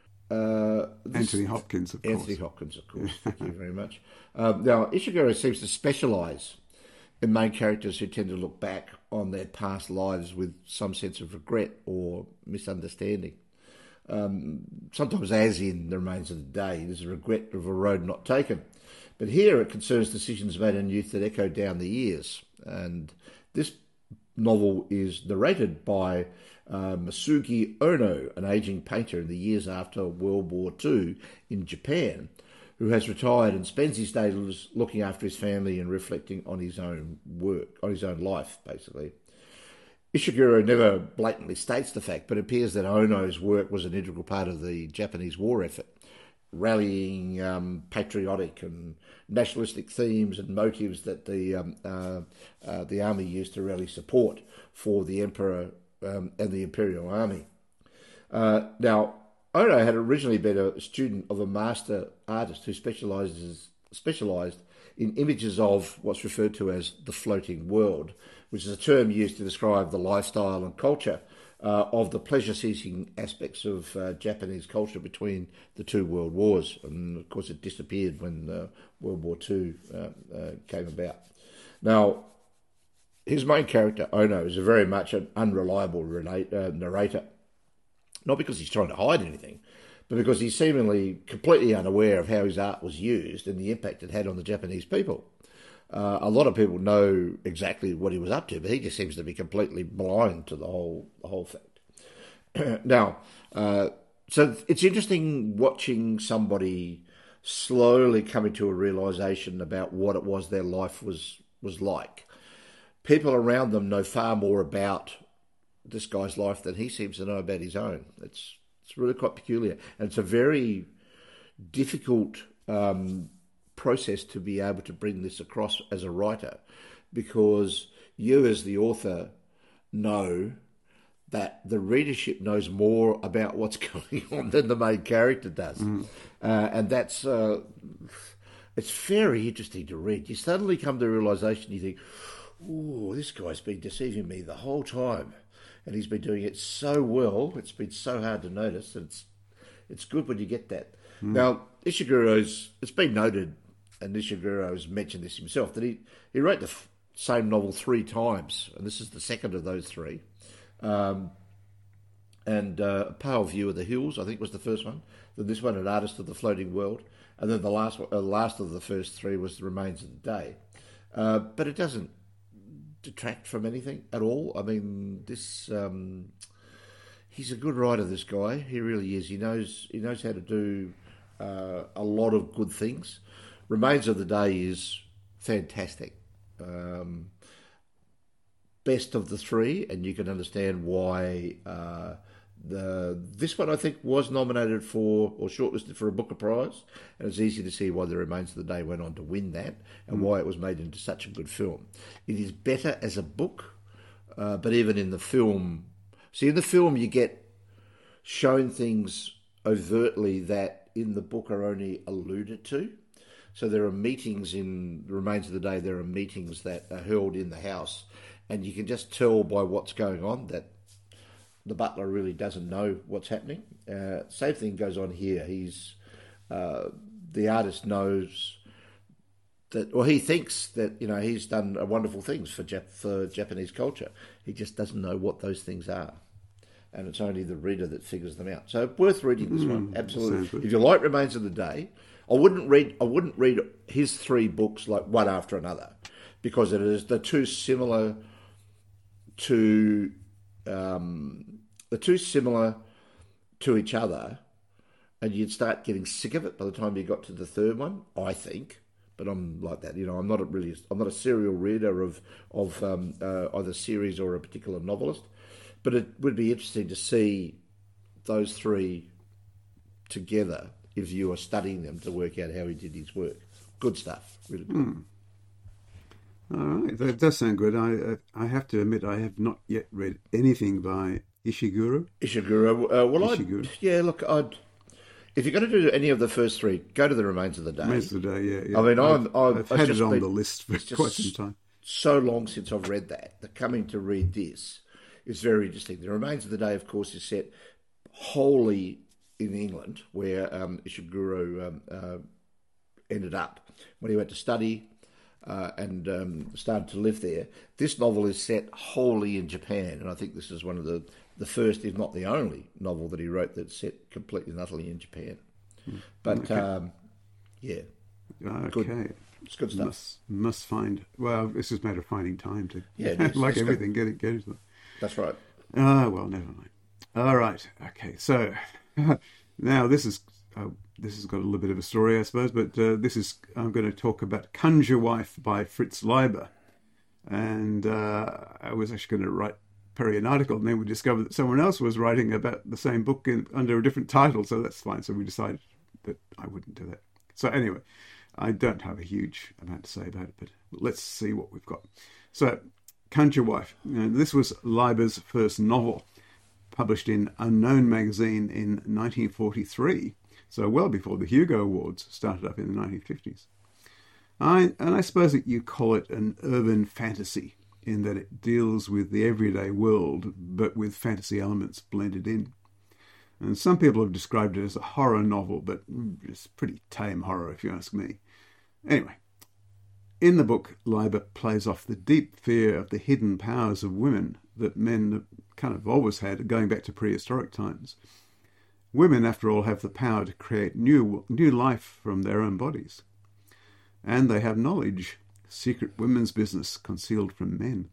Anthony Hopkins, of course. Anthony Hopkins, of course. Thank you very much. Now, Ishiguro seems to specialise in main characters who tend to look back on their past lives with some sense of regret or misunderstanding. Sometimes, as in The Remains of the Day, there's a regret of a road not taken. But here it concerns decisions made in youth that echo down the years. And this novel is narrated by Masugi Ono, an aging painter in the years after World War II in Japan, who has retired and spends his days looking after his family and reflecting on his own work, on his own life, basically. Ishiguro never blatantly states the fact, but it appears that Ono's work was an integral part of the Japanese war effort, rallying patriotic and nationalistic themes and motives that the army used to rally support for the emperor and the imperial army. Now, Ono had originally been a student of a master artist who specialised in images of what's referred to as the floating world, which is a term used to describe the lifestyle and culture of the pleasure-seeking aspects of Japanese culture between the two world wars. And, of course, it disappeared when World War II came about. Now, his main character, Ono, is very much an unreliable narrator. Not because he's trying to hide anything, but because he's seemingly completely unaware of how his art was used and the impact it had on the Japanese people. A lot of people know exactly what he was up to, but he just seems to be completely blind to the whole fact. Now, so it's interesting watching somebody slowly coming to a realisation about what it was their life was like. People around them know far more about this guy's life than he seems to know about his own. It's really quite peculiar, and it's a very difficult process to be able to bring this across as a writer, because you as the author know that the readership knows more about what's going on than the main character does. And that's it's very interesting to read. You suddenly come to a realisation, you think, oh, this guy's been deceiving me the whole time, and he's been doing it so well, it's been so hard to notice, and it's good when you get that. Now, Ishiguro's, it's been noted, and Ishiguro has mentioned this himself, that he wrote the same novel 3 times, and this is the second of those 3. A Pale View of the Hills, I think, was the first one. Then this one, An Artist of the Floating World. And then the last of the first 3 was The Remains of the Day. But it doesn't detract from anything at all. I mean, this he's a good writer, this guy. He really is. He knows how to do a lot of good things. Remains of the Day is fantastic. Best of the 3, and you can understand why this one, I think, was nominated for or shortlisted for a Booker Prize, and it's easy to see why The Remains of the Day went on to win that and why it was made into such a good film. It is better as a book, but even in the film... See, in the film you get shown things overtly that in the book are only alluded to. So there are meetings in The Remains of the Day, there are meetings that are held in the house, and you can just tell by what's going on that the butler really doesn't know what's happening. Same thing goes on here. The artist knows that, or he thinks that, he's done wonderful things for Japanese culture. He just doesn't know what those things are. And it's only the reader that figures them out. So worth reading this one, absolutely. If you like Remains of the Day, I wouldn't read his 3 books like one after another, because they're too similar to each other, and you'd start getting sick of it by the time you got to the 3rd one, I think. But I'm like that, I'm not a serial reader of either series or a particular novelist. But it would be interesting to see those 3 together if you were studying them to work out how he did his work. Good stuff, really good. All right, that does sound good. I have to admit, I have not yet read anything by Ishiguro. Look, if you're going to do any of the first 3, go to The Remains of the Day. Remains of the Day, yeah. I mean, I've had it on the list for quite some time. So long since I've read that coming to read this is very interesting. The Remains of the Day, of course, is set wholly in England, where Ishiguro ended up when he went to study and started to live there. This novel is set wholly in Japan, and I think this is one of the first, if not the only, novel that he wrote that's set completely and utterly in Japan. But, yeah. Okay. Good. It's good stuff. Must find... Well, it's just a matter of finding time to... Yeah, like everything, get into it. That's right. Well, never mind. All right. Okay, so... now, this has got a little bit of a story, I suppose, but I'm going to talk about Conjure Wife by Fritz Leiber. And I was actually going to Perry an article, and then we discovered that someone else was writing about the same book under a different title, so that's fine. So we decided that I wouldn't do that. So anyway, I don't have a huge amount to say about it, but let's see what we've got. So, Conjure Wife. This was Leiber's first novel, published in Unknown magazine in 1943, so well before the Hugo Awards started up in the 1950s. I suppose that you call it an urban fantasy, in that it deals with the everyday world, but with fantasy elements blended in. And some people have described it as a horror novel, but it's pretty tame horror if you ask me. Anyway, in the book, Leiber plays off the deep fear of the hidden powers of women that men kind of always had, going back to prehistoric times. Women, after all, have the power to create new life from their own bodies. And they have knowledge, secret women's business concealed from men.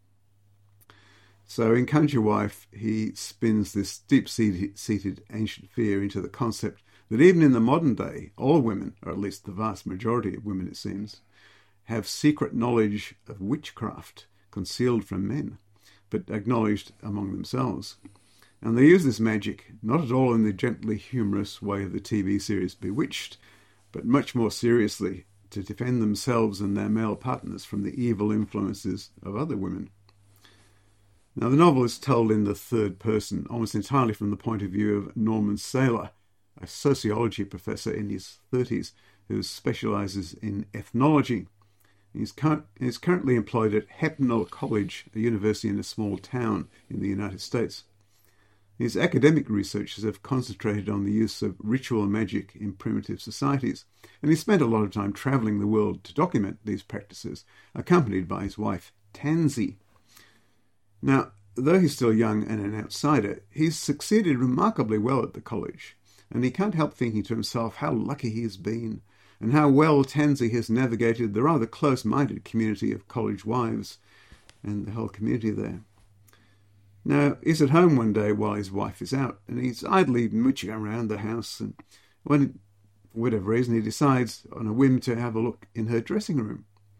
So in Conjure Wife, he spins this deep-seated ancient fear into the concept that even in the modern day, all women, or at least the vast majority of women it seems, have secret knowledge of witchcraft concealed from men, but acknowledged among themselves. And they use this magic not at all in the gently humorous way of the TV series Bewitched, but much more seriously to defend themselves and their male partners from the evil influences of other women. Now, the novel is told in the third person, almost entirely from the point of view of Norman Saylor, a sociology professor in his 30s who specialises in ethnology. He's currently employed at Hepnell College, a university in a small town in the United States. His academic researches have concentrated on the use of ritual magic in primitive societies, and he spent a lot of time travelling the world to document these practices, accompanied by his wife, Tansy. Now, though he's still young and an outsider, he's succeeded remarkably well at the college, and he can't help thinking to himself how lucky he has been, and how well Tansy has navigated the rather close-minded community of college wives and the whole community there. Now, he's at home one day while his wife is out, and he's idly mooching around the house, and when, for whatever reason, he decides on a whim to have a look in her dressing room.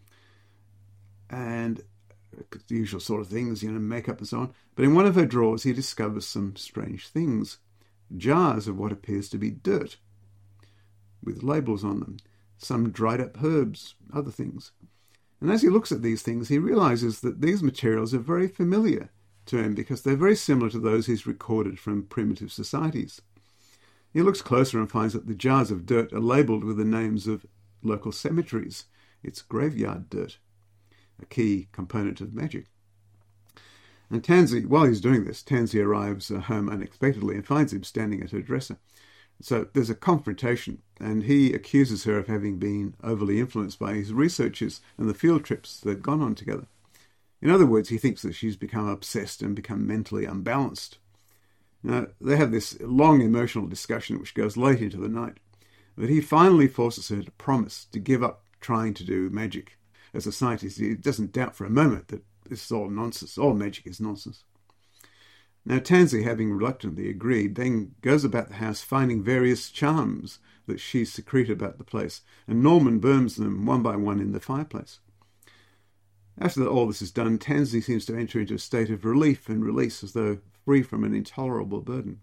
And the usual sort of things, makeup and so on. But in one of her drawers, he discovers some strange things. Jars of what appears to be dirt, with labels on them. Some dried up herbs, other things. And as he looks at these things, he realizes that these materials are very familiar to him because they're very similar to those he's recorded from primitive societies. He looks closer and finds that the jars of dirt are labelled with the names of local cemeteries. It's graveyard dirt, a key component of magic. And Tansy, while he's doing this, Tansy arrives home unexpectedly and finds him standing at her dresser. So there's a confrontation, and he accuses her of having been overly influenced by his researches and the field trips they've gone on together. In other words, he thinks that she's become obsessed and become mentally unbalanced. Now, they have this long emotional discussion which goes late into the night. that he finally forces her to promise to give up trying to do magic. As a scientist, he doesn't doubt for a moment that this is all nonsense. All magic is nonsense. Now, Tansy, having reluctantly agreed, then goes about the house finding various charms that she secreted about the place, and Norman burns them one by one in the fireplace. After all this is done, Tansy seems to enter into a state of relief and release, as though free from an intolerable burden.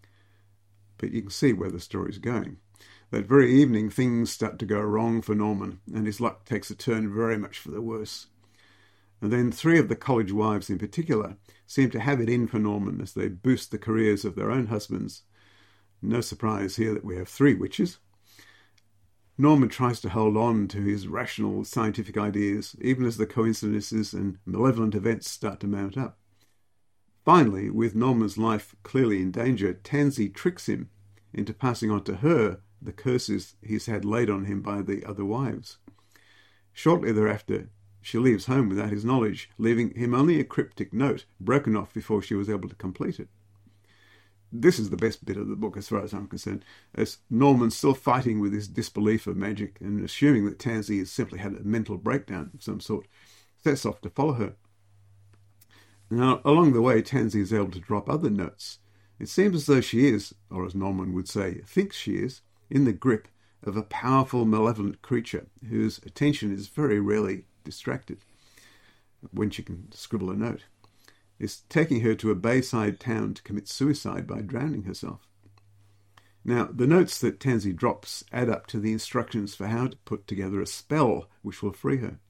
But you can see where the story's going. That very evening, things start to go wrong for Norman, and his luck takes a turn very much for the worse. And then 3 of the college wives in particular seem to have it in for Norman as they boost the careers of their own husbands. No surprise here that we have 3 witches. Norman tries to hold on to his rational scientific ideas, even as the coincidences and malevolent events start to mount up. Finally, with Norman's life clearly in danger, Tansy tricks him into passing on to her the curses he's had laid on him by the other wives. Shortly thereafter, she leaves home without his knowledge, leaving him only a cryptic note, broken off before she was able to complete it. This is the best bit of the book as far as I'm concerned, as Norman's still fighting with his disbelief of magic and assuming that Tansy has simply had a mental breakdown of some sort, sets off to follow her. Now, along the way, Tansy is able to drop other notes. It seems as though she is, or as Norman would say, thinks she is, in the grip of a powerful, malevolent creature whose attention is very rarely distracted when she can scribble a note. It's taking her to a bayside town to commit suicide by drowning herself. Now, the notes that Tansy drops add up to the instructions for how to put together a spell which will free her.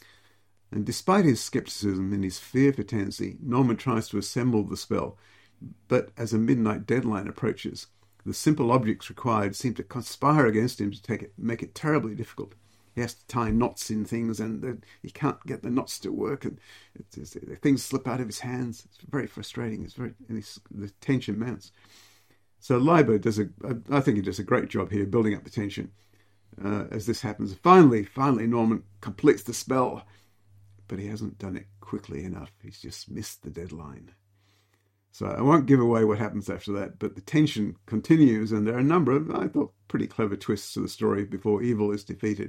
And despite his scepticism and his fear for Tansy, Norman tries to assemble the spell, but as a midnight deadline approaches, the simple objects required seem to conspire against him to make it terribly difficult. He has to tie knots in things, and he can't get the knots to work, and things slip out of his hands. It's very frustrating. The tension mounts. So Leiber I think he does a great job here building up the tension as this happens. Finally, Norman completes the spell, but he hasn't done it quickly enough. He's just missed the deadline. So I won't give away what happens after that, but the tension continues, and there are a number of, I thought, pretty clever twists to the story before evil is defeated.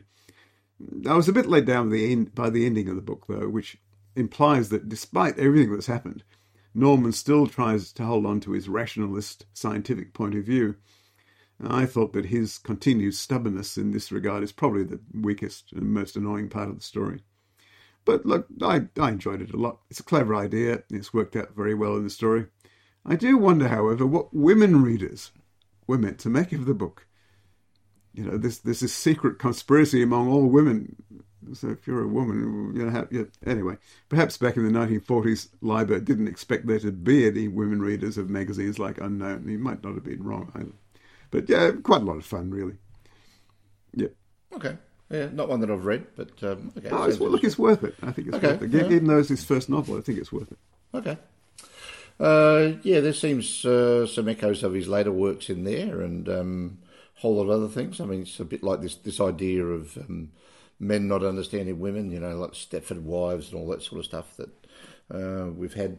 I was a bit let down by the ending of the book, though, which implies that despite everything that's happened, Norman still tries to hold on to his rationalist, scientific point of view. I thought that his continued stubbornness in this regard is probably the weakest and most annoying part of the story. But look, I enjoyed it a lot. It's a clever idea. It's worked out very well in the story. I do wonder, however, what women readers were meant to make of the book. You know, there's this secret conspiracy among all women. So if you're a woman, anyway. Perhaps back in the 1940s, Leiber didn't expect there to be any women readers of magazines like Unknown. He might not have been wrong either. But yeah, quite a lot of fun, really. Yeah. Okay. Yeah, not one that I've read, but okay. Oh, it's worth it. I think it's worth it. Yeah. Even though it's his first novel, I think it's worth it. Okay. There seems some echoes of his later works in there, and a whole lot of other things. I mean, it's a bit like this idea of men not understanding women, you know, like Stepford Wives and all that sort of stuff that we've had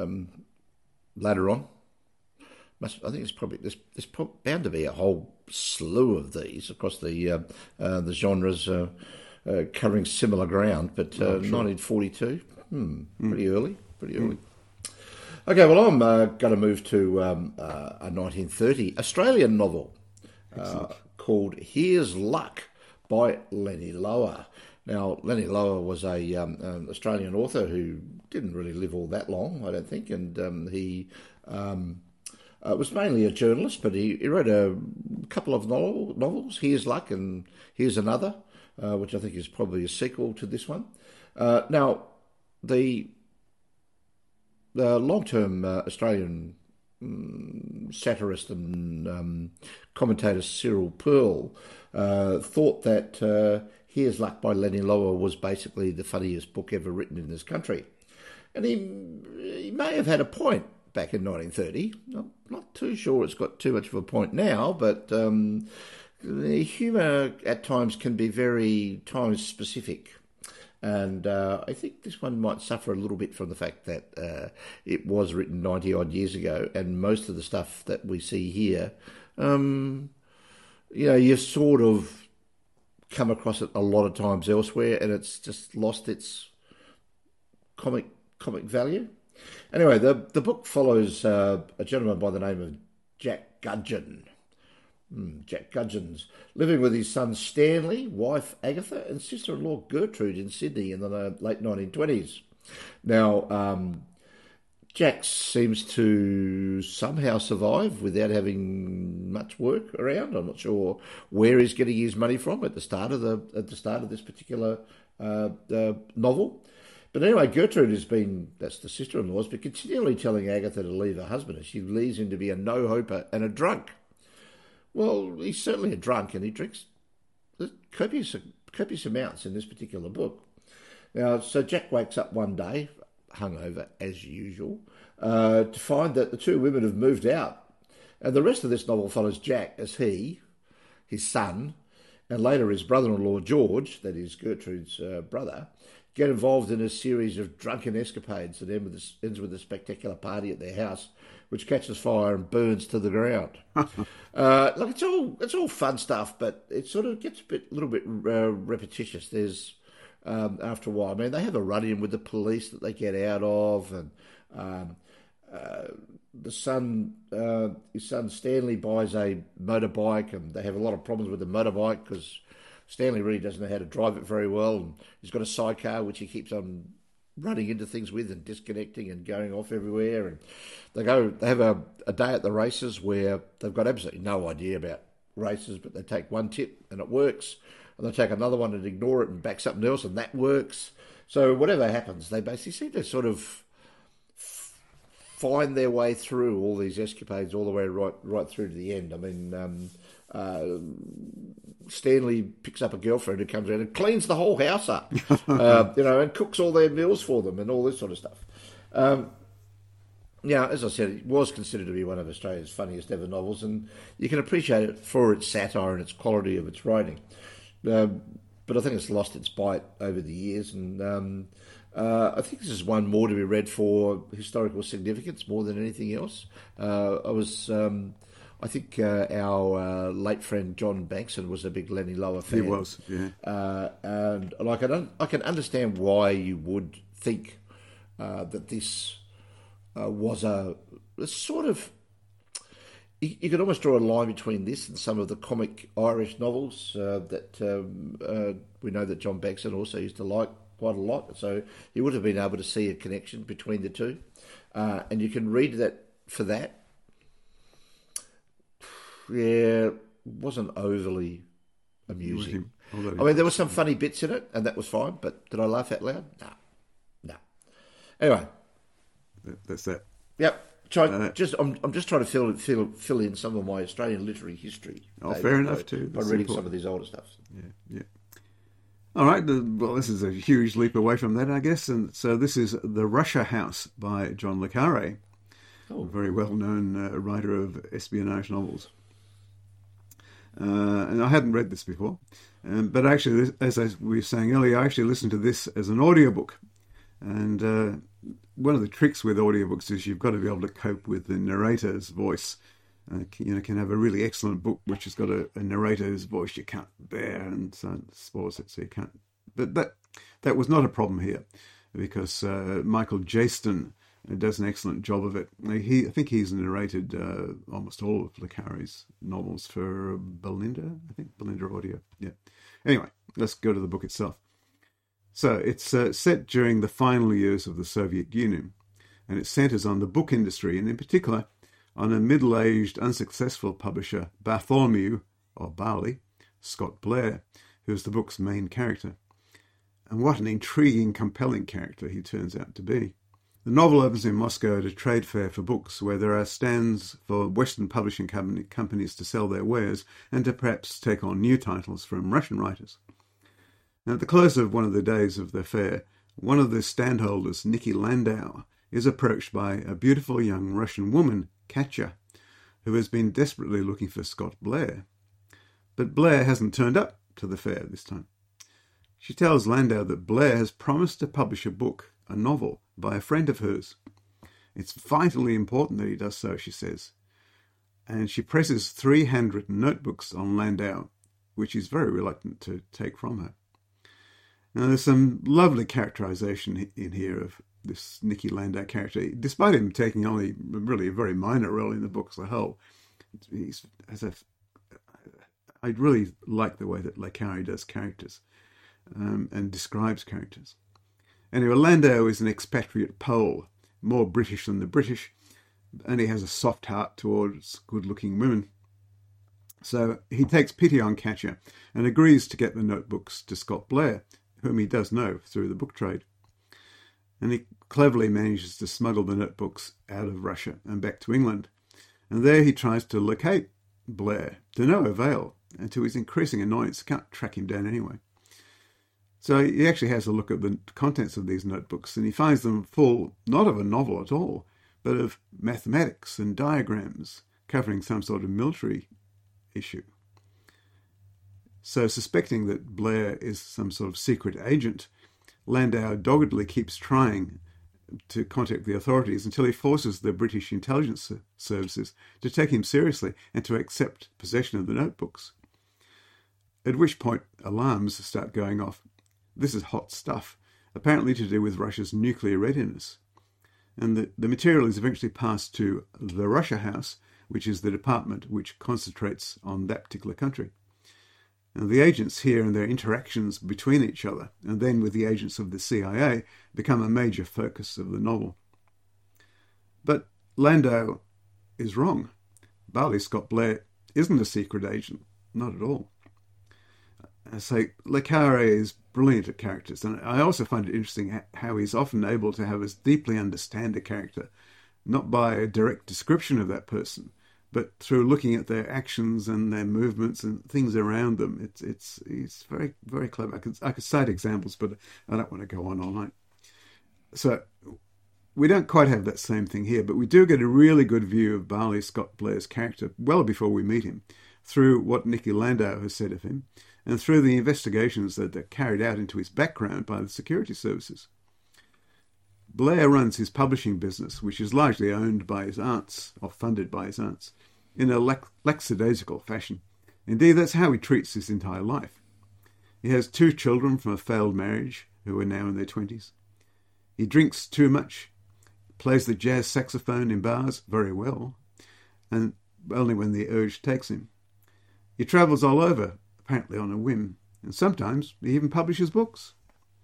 later on. I think it's probably there's bound to be a whole slew of these across the genres covering similar ground. But sure. 1942, pretty early. Okay, well, I'm going to move to a 1930 Australian novel called Here's Luck by Lennie Lower. Now, Lennie Lower was an Australian author who didn't really live all that long, I don't think, and he was mainly a journalist, but he wrote a couple of novels, Here's Luck and Here's Another, which I think is probably a sequel to this one. Now, the long-term Australian satirist and commentator Cyril Pearl thought that Here's Luck by Lennie Lower was basically the funniest book ever written in this country. And he may have had a point back in 1930. I'm not too sure it's got too much of a point now, but the humour at times can be very time-specific. And I think this one might suffer a little bit from the fact that it was written 90-odd years ago, and most of the stuff that we see here you sort of come across it a lot of times elsewhere, and it's just lost its comic value. Anyway, the book follows a gentleman by the name of Jack Gudgeon. Jack Gudgeon's living with his son Stanley, wife Agatha, and sister-in-law Gertrude in Sydney in the late 1920s. Now, Jack seems to somehow survive without having much work around. I'm not sure where he's getting his money from at the start of this particular novel. But anyway, Gertrude that's the sister-in-law, but continually telling Agatha to leave her husband, as she leaves him to be a no-hoper and a drunk. Well, he's certainly a drunk, and he drinks copious amounts in this particular book. Now, so Jack wakes up one day, hungover as usual, to find that the two women have moved out. And the rest of this novel follows Jack as he, his son, and later his brother-in-law George, that is Gertrude's brother, get involved in a series of drunken escapades that ends with a spectacular party at their house, which catches fire and burns to the ground. Look, it's all fun stuff, but it sort of gets a little bit repetitious. There's after a while, I mean, they have a run-in with the police that they get out of, and his son Stanley buys a motorbike, and they have a lot of problems with the motorbike because Stanley really doesn't know how to drive it very well, and he's got a sidecar which he keeps on running into things with and disconnecting and going off everywhere. And they have a day at the races where they've got absolutely no idea about races, but they take one tip and it works, and they take another one and ignore it and back something else and that works. So whatever happens, they basically seem to sort of find their way through all these escapades all the way right through to the end. I mean, Stanley picks up a girlfriend who comes around and cleans the whole house up, and cooks all their meals for them and all this sort of stuff. As I said, it was considered to be one of Australia's funniest ever novels, and you can appreciate it for its satire and its quality of its writing. But I think it's lost its bite over the years, and I think this is one more to be read for historical significance more than anything else. I think our late friend John Bankson was a big Lenny Lower fan. He was, yeah. And I can understand why you would think that this was a sort of. You could almost draw a line between this and some of the comic Irish novels that we know that John Bankson also used to like quite a lot. So you would have been able to see a connection between the two, and you can read that for that. Yeah, it wasn't overly amusing. I mean, there were some funny bits in it, and that was fine. But did I laugh out loud? No. Anyway, that's that. Yep. I'm just trying to fill in some of my Australian literary history. Fair enough too. By reading some of these older stuff. Yeah. All right. Well, this is a huge leap away from that, I guess. And so this is The Russia House by John le Carré, a very well-known writer of espionage novels. And I hadn't read this before, but actually, as we were saying earlier, I actually listened to this as an audiobook. And one of the tricks with audiobooks is you've got to be able to cope with the narrator's voice. Can have a really excellent book which has got a narrator's voice you can't bear, and so it spoils it, so you can't. But that was not a problem here, because Michael Jaston does an excellent job of it. I think he's narrated almost all of le Carré's novels for Belinda Audio. Yeah. Anyway, let's go to the book itself. So it's set during the final years of the Soviet Union, and it centres on the book industry, and in particular on a middle-aged, unsuccessful publisher, Bartholomew, or Barley, Scott Blair, who's the book's main character. And what an intriguing, compelling character he turns out to be. The novel opens in Moscow at a trade fair for books where there are stands for Western publishing companies to sell their wares and to perhaps take on new titles from Russian writers. And at the close of one of the days of the fair, one of the standholders, Nikki Landau, is approached by a beautiful young Russian woman, Katya, who has been desperately looking for Scott Blair. But Blair hasn't turned up to the fair this time. She tells Landau that Blair has promised to publish a book, a novel, by a friend of hers. It's vitally important that he does so, she says. and she presses 3 handwritten notebooks on Landau, which he's very reluctant to take from her. Now, there's some lovely characterization in here of this Nicky Landau character. Despite him taking only really a very minor role in the book as a whole, I really like the way that Le Carre does characters and describes characters. Anyway, Landau is an expatriate Pole, more British than the British, and he has a soft heart towards good-looking women. So he takes pity on Katya and agrees to get the notebooks to Scott Blair, whom he does know through the book trade. And he cleverly manages to smuggle the notebooks out of Russia and back to England. And there he tries to locate Blair, to no avail, and to his increasing annoyance, can't track him down anyway. So he actually has a look at the contents of these notebooks, and he finds them full, not of a novel at all, but of mathematics and diagrams covering some sort of military issue. So suspecting that Blair is some sort of secret agent, Landau doggedly keeps trying to contact the authorities until he forces the British intelligence services to take him seriously and to accept possession of the notebooks. At which point alarms start going off. This is hot stuff, apparently to do with Russia's nuclear readiness. And the material is eventually passed to the Russia House, which is the department which concentrates on that particular country. And the agents here and their interactions between each other, and then with the agents of the CIA, become a major focus of the novel. But Landau is wrong. Barley Scott Blair isn't a secret agent, not at all. So Le Carre is brilliant at characters, and I also find it interesting how he's often able to have us deeply understand a character, not by a direct description of that person, but through looking at their actions and their movements and things around them. It's very, very clever. I could cite examples, but I don't want to go on all night. So we don't quite have that same thing here, but we do get a really good view of Barley Scott Blair's character well before we meet him, through what Nicky Landau has said of him, and through the investigations that are carried out into his background by the security services. Blair runs his publishing business, which is largely owned by his aunts, or funded by his aunts, in a lackadaisical fashion. Indeed, that's how he treats his entire life. He has 2 children from a failed marriage, who are now in their 20s. He drinks too much, plays the jazz saxophone in bars very well, and only when the urge takes him. He travels all over, apparently on a whim, and sometimes he even publishes books.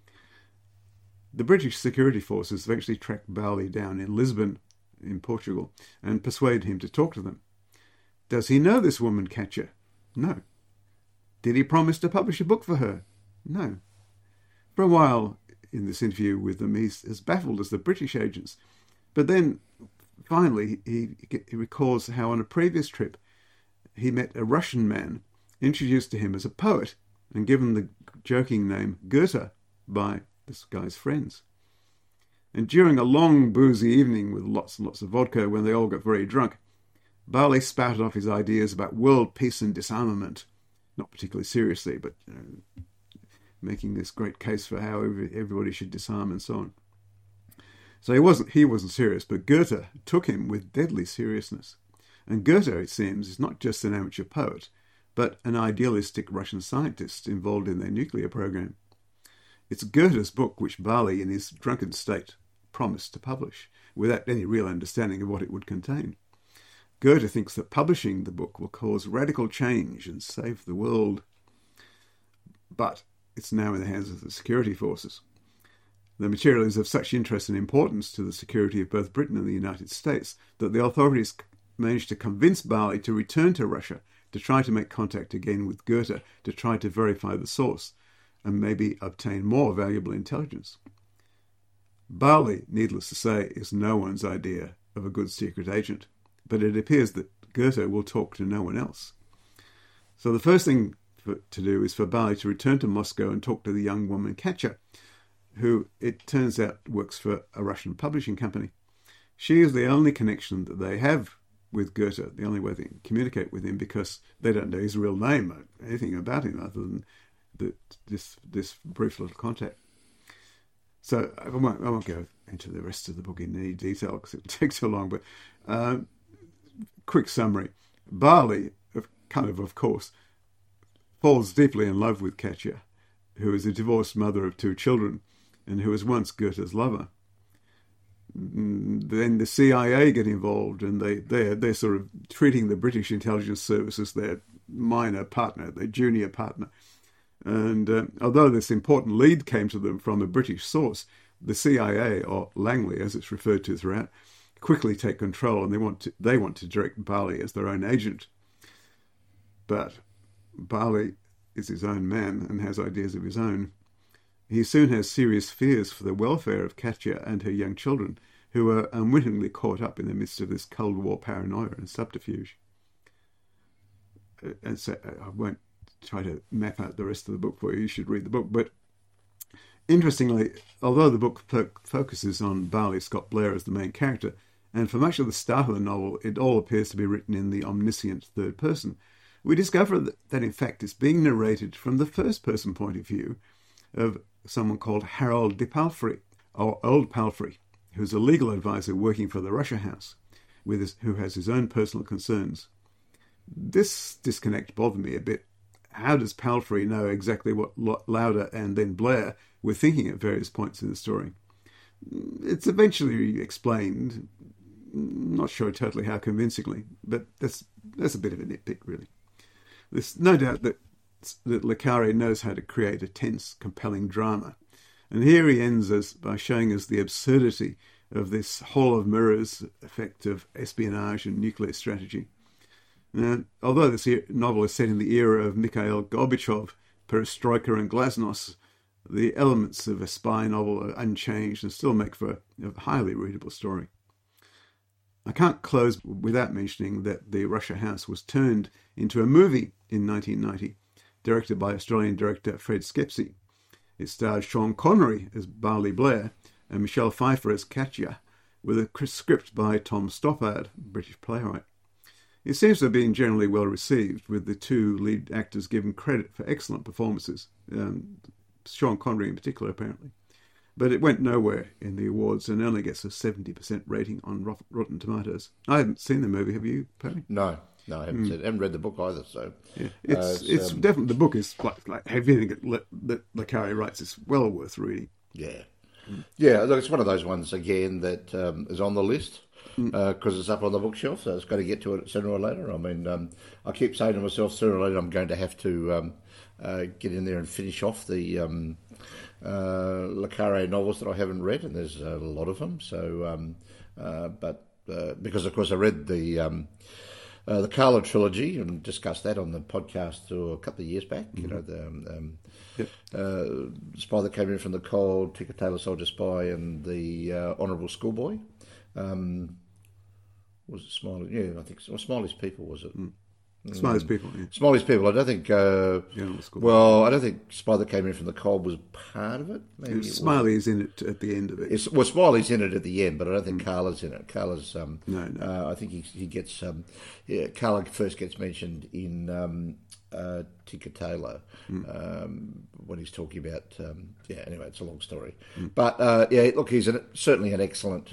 The British security forces eventually track Barley down in Lisbon, in Portugal, and persuade him to talk to them. Does he know this woman, Katya? No. Did he promise to publish a book for her? No. For a while in this interview with them, he's as baffled as the British agents. But then, finally, he recalls how on a previous trip he met a Russian man introduced to him as a poet and given the joking name Goethe by this guy's friends. And during a long boozy evening with lots and lots of vodka, when they all got very drunk, Barley spouted off his ideas about world peace and disarmament, not particularly seriously, but making this great case for how everybody should disarm and so on. So he wasn't serious, but Goethe took him with deadly seriousness. And Goethe, it seems, is not just an amateur poet, but an idealistic Russian scientist involved in their nuclear program. It's Goethe's book which Barley, in his drunken state, promised to publish, without any real understanding of what it would contain. Goethe thinks that publishing the book will cause radical change and save the world. But it's now in the hands of the security forces. The material is of such interest and importance to the security of both Britain and the United States that the authorities managed to convince Barley to return to Russia to try to make contact again with Goethe, to try to verify the source and maybe obtain more valuable intelligence. Barley, needless to say, is no one's idea of a good secret agent, but it appears that Goethe will talk to no one else. So the first thing to do is for Barley to return to Moscow and talk to the young woman Katya, who it turns out works for a Russian publishing company. She is the only connection that they have with Goethe, the only way they can communicate with him, because they don't know his real name or anything about him other than this brief little contact. So I won't go into the rest of the book in any detail because it takes so long, but quick summary. Bali, of course, falls deeply in love with Katya, who is a divorced mother of 2 children and who was once Goethe's lover. Then the CIA get involved, and they're sort of treating the British intelligence service as their minor partner, their junior partner. And although this important lead came to them from a British source, the CIA, or Langley as it's referred to throughout, quickly take control, and they want to direct Bali as their own agent. But Bali is his own man and has ideas of his own. He soon has serious fears for the welfare of Katya and her young children, who are unwittingly caught up in the midst of this Cold War paranoia and subterfuge. And so I won't try to map out the rest of the book for you. You should read the book. But interestingly, although the book focuses on Bali Scott Blair as the main character, and for much of the start of the novel, it all appears to be written in the omniscient third person, we discover that in fact it's being narrated from the first person point of view of someone called Harold de Palfrey, or Old Palfrey, who's a legal advisor working for the Russia House, who has his own personal concerns. This disconnect bothered me a bit. How does Palfrey know exactly what Lauder and then Blair were thinking at various points in the story? It's eventually explained, not sure totally how convincingly, but that's a bit of a nitpick, really. There's no doubt that Le Carré knows how to create a tense, compelling drama. And here he ends by showing us the absurdity of this Hall of Mirrors effect of espionage and nuclear strategy. Now, although this novel is set in the era of Mikhail Gorbachev, Perestroika and Glasnost, the elements of a spy novel are unchanged and still make for a highly readable story. I can't close without mentioning that the Russia House was turned into a movie in 1990, directed by Australian director Fred Skepsey. It stars Sean Connery as Bali Blair and Michelle Pfeiffer as Katya, with a script by Tom Stoppard, British playwright. It seems to have been generally well received, with the 2 lead actors given credit for excellent performances, Sean Connery in particular, apparently. But it went nowhere in the awards and only gets a 70% rating on Rotten Tomatoes. I haven't seen the movie. Have you, Perry? No, I haven't seen it. I haven't read the book either. So yeah. It's definitely, the book is like everything that Le Carré writes is well worth reading. Yeah. Yeah, look, it's one of those ones, again, that is on the list because it's up on the bookshelf, so it's got to get to it sooner or later. I mean, I keep saying to myself, sooner or later I'm going to have to get in there and finish off the Le Carré novels that I haven't read, and there's a lot of them. So, because, of course, I read the Carla trilogy and discussed that on the podcast a couple of years back. You know, the Spy That Came In From the Cold, Tinker Tailor Soldier Spy, and the Honourable Schoolboy. Was it Smiley? Yeah, I think so. Well, Smiley's People, was it? Smiley's People. Yeah. Smiley's People. I don't think. I don't think Spy That Came In From the Cold was part of it. Maybe Smiley is in it at the end of it. Smiley's in it at the end, but I don't think Carla's in it. Carla's. No. I think he gets. Carla first gets mentioned in Tinker Tailor when he's talking about. Anyway, it's a long story, but look, he's certainly an excellent.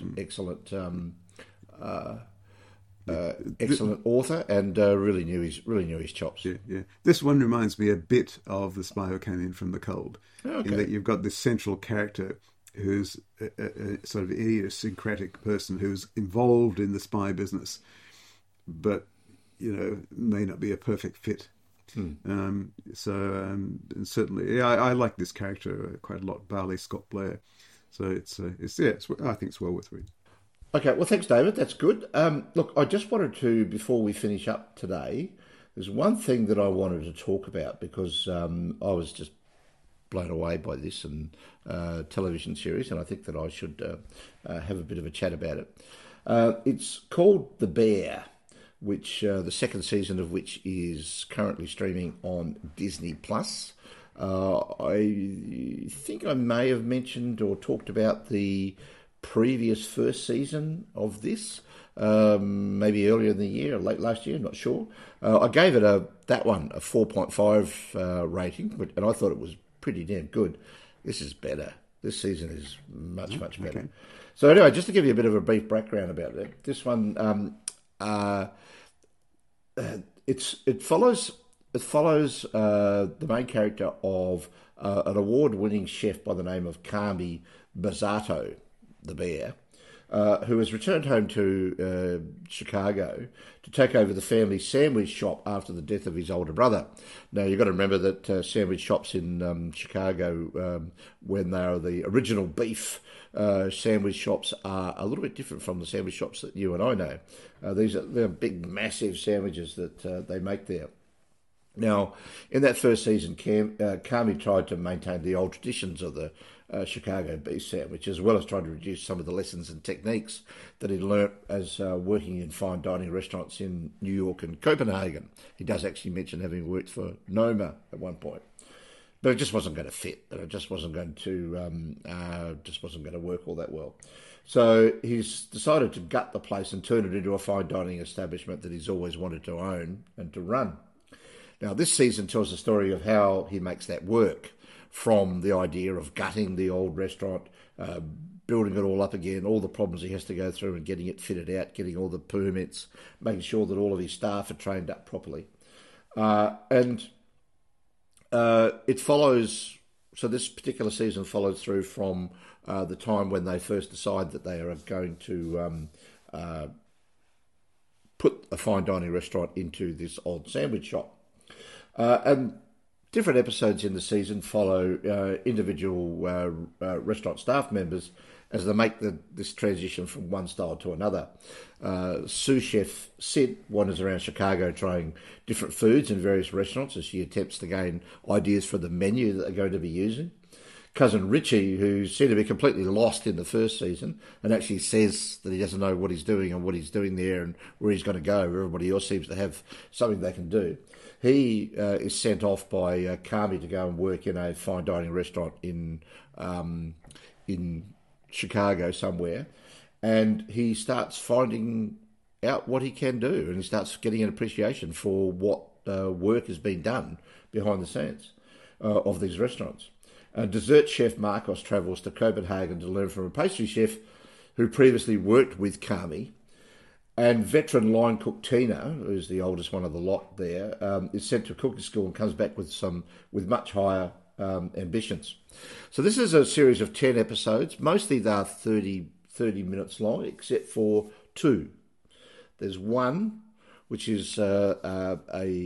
Excellent author, and really knew his chops. Yeah. This one reminds me a bit of The Spy Who Came In From the Cold, in that you've got this central character who's a sort of idiosyncratic person who's involved in the spy business, but may not be a perfect fit. And certainly, I like this character quite a lot, Bali Scott Blair. So I think it's well worth reading. Okay, well, thanks, David. That's good. Look, I just wanted to, before we finish up today, there's one thing that I wanted to talk about because I was just blown away by this and television series, and I think that I should have a bit of a chat about it. It's called The Bear, which the second season of which is currently streaming on Disney Plus. I think I may have mentioned or talked about the previous first season of this, maybe earlier in the year or late last year, not sure. I gave it a 4.5 rating, and I thought it was pretty damn good. This is better. This season is much better. Okay. So anyway, just to give you a bit of a brief background about it, this one, it follows the main character of an award-winning chef by the name of Kami Masato, the bear, who has returned home to Chicago to take over the family sandwich shop after the death of his older brother. Now, you've got to remember that sandwich shops in Chicago, when they are the original beef sandwich shops, are a little bit different from the sandwich shops that you and I know. They're big, massive sandwiches that they make there. Now, in that first season, Kami tried to maintain the old traditions of the Chicago beef sandwich, as well as trying to reduce some of the lessons and techniques that he'd learnt as working in fine dining restaurants in New York and Copenhagen. He does actually mention having worked for Noma at one point, but it just wasn't going to fit. It just wasn't going to work all that well. So he's decided to gut the place and turn it into a fine dining establishment that he's always wanted to own and to run. Now, this season tells the story of how he makes that work, from the idea of gutting the old restaurant, building it all up again, all the problems he has to go through and getting it fitted out, getting all the permits, making sure that all of his staff are trained up properly. And it follows, so this particular season follows through from the time when they first decide that they are going to put a fine dining restaurant into this old sandwich shop. And different episodes in the season follow individual restaurant staff members as they make this transition from one style to another. Sous chef Sid wanders around Chicago trying different foods in various restaurants as she attempts to gain ideas for the menu that they're going to be using. Cousin Richie, who seemed to be completely lost in the first season and actually says that he doesn't know what he's doing and what he's doing there and where he's going to go. Everybody else seems to have something they can do. He is sent off by Kami to go and work in a fine dining restaurant in Chicago somewhere, and he starts finding out what he can do, and he starts getting an appreciation for what work has been done behind the scenes of these restaurants. Dessert chef Marcos travels to Copenhagen to learn from a pastry chef who previously worked with Kami. And veteran line cook Tina, who's the oldest one of the lot there, is sent to cooking school and comes back with much higher ambitions. So this is a series of 10 episodes. Mostly they're 30 minutes long, except for two. There's one, which is a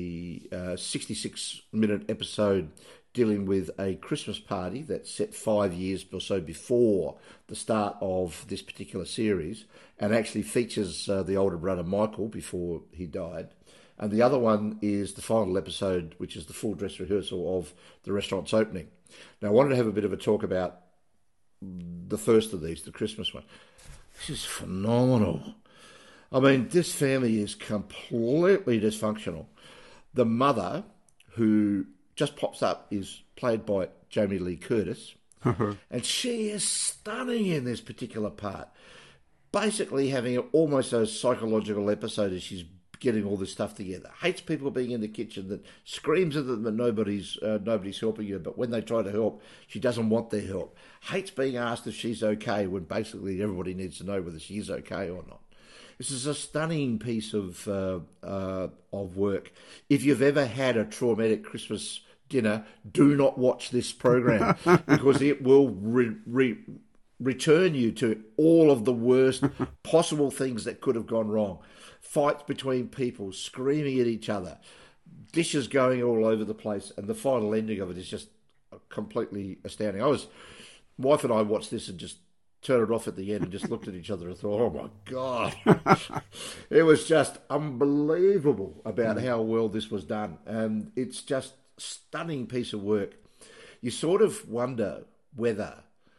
66-minute episode dealing with a Christmas party that's set 5 years or so before the start of this particular series, and actually features the older brother Michael before he died. And the other one is the final episode, which is the full dress rehearsal of the restaurant's opening. Now, I wanted to have a bit of a talk about the first of these, the Christmas one. This is phenomenal. I mean, this family is completely dysfunctional. The mother, who just pops up, is played by Jamie Lee Curtis. And she is stunning in this particular part. Basically having almost a psychological episode as she's getting all this stuff together. Hates people being in the kitchen, that screams at them that nobody's helping her, but when they try to help, she doesn't want their help. Hates being asked if she's okay when basically everybody needs to know whether she is okay or not. This is a stunning piece of work. If you've ever had a traumatic Christmas dinner, do not watch this program because it will return you to all of the worst possible things that could have gone wrong. Fights between people, screaming at each other, dishes going all over the place, and the final ending of it is just completely astounding. Wife and I watched this and just turned it off at the end and just looked at each other and thought, oh my God. It was just unbelievable about how well this was done. And it's just a stunning piece of work. You sort of wonder whether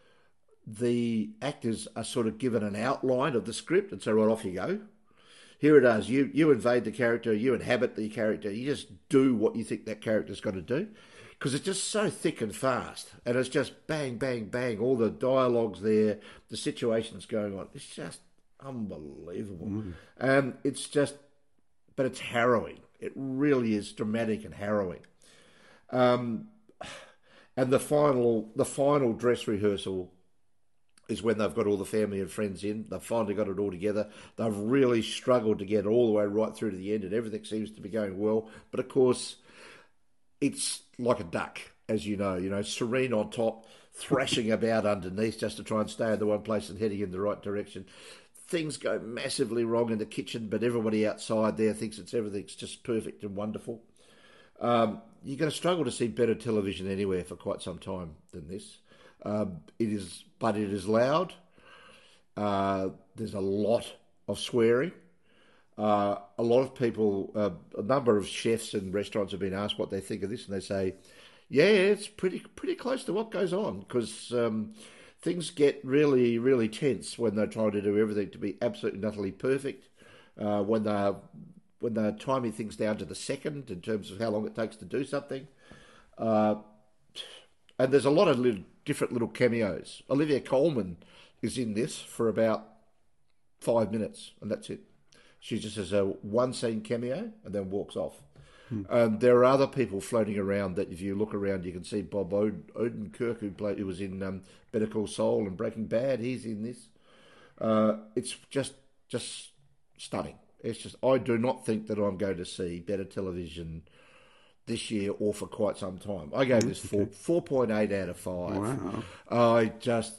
the actors are sort of given an outline of the script and say, right, off you go. Here it is. You invade the character, you inhabit the character, you just do what you think that character's got to do. Because it's just so thick and fast. And it's just bang, bang, bang. All the dialogue's there, the situations going on. It's just unbelievable. And it's just, but it's harrowing. It really is dramatic and harrowing. And the final dress rehearsal is when they've got all the family and friends in. They've finally got it all together. They've really struggled to get all the way right through to the end, and everything seems to be going well. But of course, it's like a duck, as you know, serene on top, thrashing about underneath just to try and stay in the one place and heading in the right direction. Things go massively wrong in the kitchen, but everybody outside there thinks everything's just perfect and wonderful. You're going to struggle to see better television anywhere for quite some time than this. It is loud. There's a lot of swearing. A lot of people, a number of chefs and restaurants have been asked what they think of this, and they say, yeah, it's pretty close to what goes on, because things get really, really tense when they're trying to do everything to be absolutely and utterly perfect. When they're timing things down to the second in terms of how long it takes to do something. And there's a lot of different little cameos. Olivia Colman is in this for about 5 minutes, and that's it. She just has a one-scene cameo and then walks off. There are other people floating around that if you look around, you can see Bob Odenkirk, who was in Better Call Saul and Breaking Bad. He's in this. It's just stunning. It's just, I do not think that I'm going to see better television this year or for quite some time. I gave this 4.8 out of 5. Wow. I just...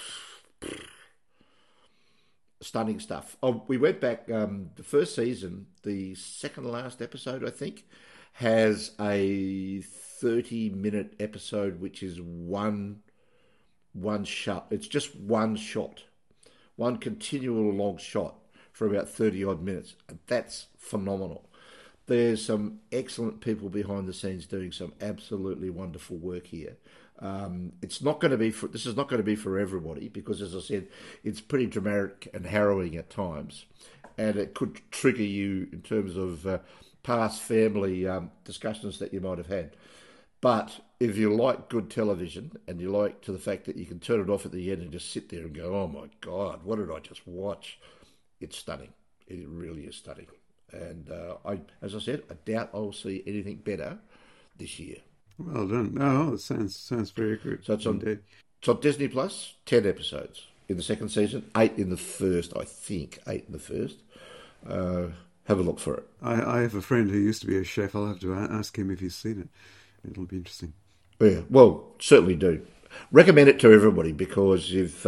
Stunning stuff. We went back, the first season, the second last episode, I think, has a 30-minute episode, which is one shot. It's just one shot, one continual long shot for about 30-odd minutes. And that's phenomenal. There's some excellent people behind the scenes doing some absolutely wonderful work here. This is not going to be for everybody, because, as I said, it's pretty dramatic and harrowing at times, and it could trigger you in terms of past family discussions that you might have had. But if you like good television, and you like to the fact that you can turn it off at the end and just sit there and go, oh my God, what did I just watch? It's stunning. It really is stunning. And as I said, I doubt I'll see anything better this year. Well done. Oh, it sounds very good. So it's on Disney Plus, 10 episodes in the second season, 8 in the first, I think. 8 in the first. Have a look for it. I have a friend who used to be a chef. I'll have to ask him if he's seen it. It'll be interesting. Yeah, well, certainly do. Recommend it to everybody, because if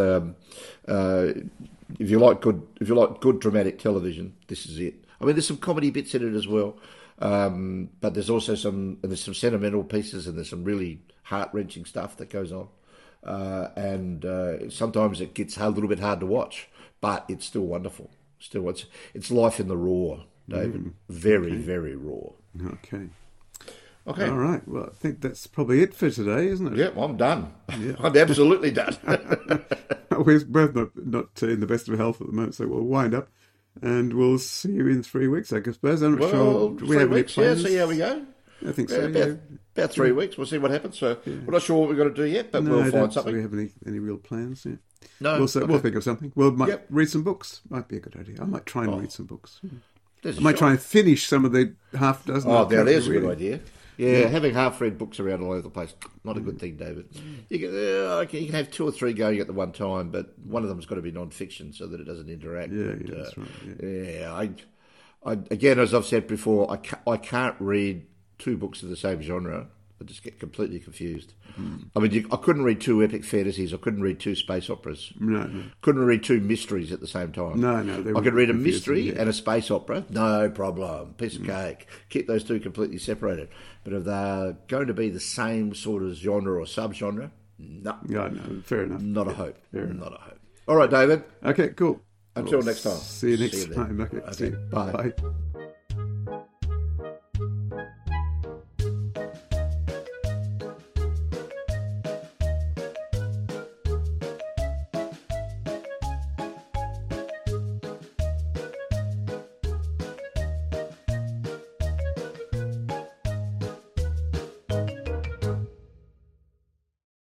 you like good dramatic television, this is it. I mean, there's some comedy bits in it as well. But there's also some sentimental pieces, and there's some really heart-wrenching stuff that goes on. And sometimes it gets a little bit hard to watch, but it's still wonderful. It's life in the raw, David. Very raw. Okay. Okay. All right. Well, I think that's probably it for today, isn't it? Yeah, I'm done. Yeah. I'm absolutely done. We're both not in the best of health at the moment, so we'll wind up. And we'll see you in 3 weeks, I suppose. I'm not sure. Do we have any plans? Yeah, see how we go. I think so. About 3 weeks. We'll see what happens. So we're not sure what we're going to do yet, but we'll find something. Do we have any real plans? Yeah. No. We'll think of something. We might read some books. Might be a good idea. I might try and read some books. I might try and finish some of the half dozen. Oh, now there's a good idea. Yeah, having half-read books around all over the place, not a good thing, David. You can have 2 or 3 going at the one time, but one of them's got to be non-fiction so that it doesn't interact. Yeah, that's right. Yeah, I again, as I've said before, I can't read 2 books of the same genre. I just get completely confused. I mean, I couldn't read 2 epic fantasies. I couldn't read 2 space operas. No. Couldn't read 2 mysteries at the same time. No. I could read a mystery and a space opera. No problem. Piece of cake. Keep those 2 completely separated. But if they're going to be the same sort of genre or subgenre, no. No, fair enough. Not a hope. Not a hope. All right, David. Okay, cool. Until next time. See you next time. Okay. Bye. Bye.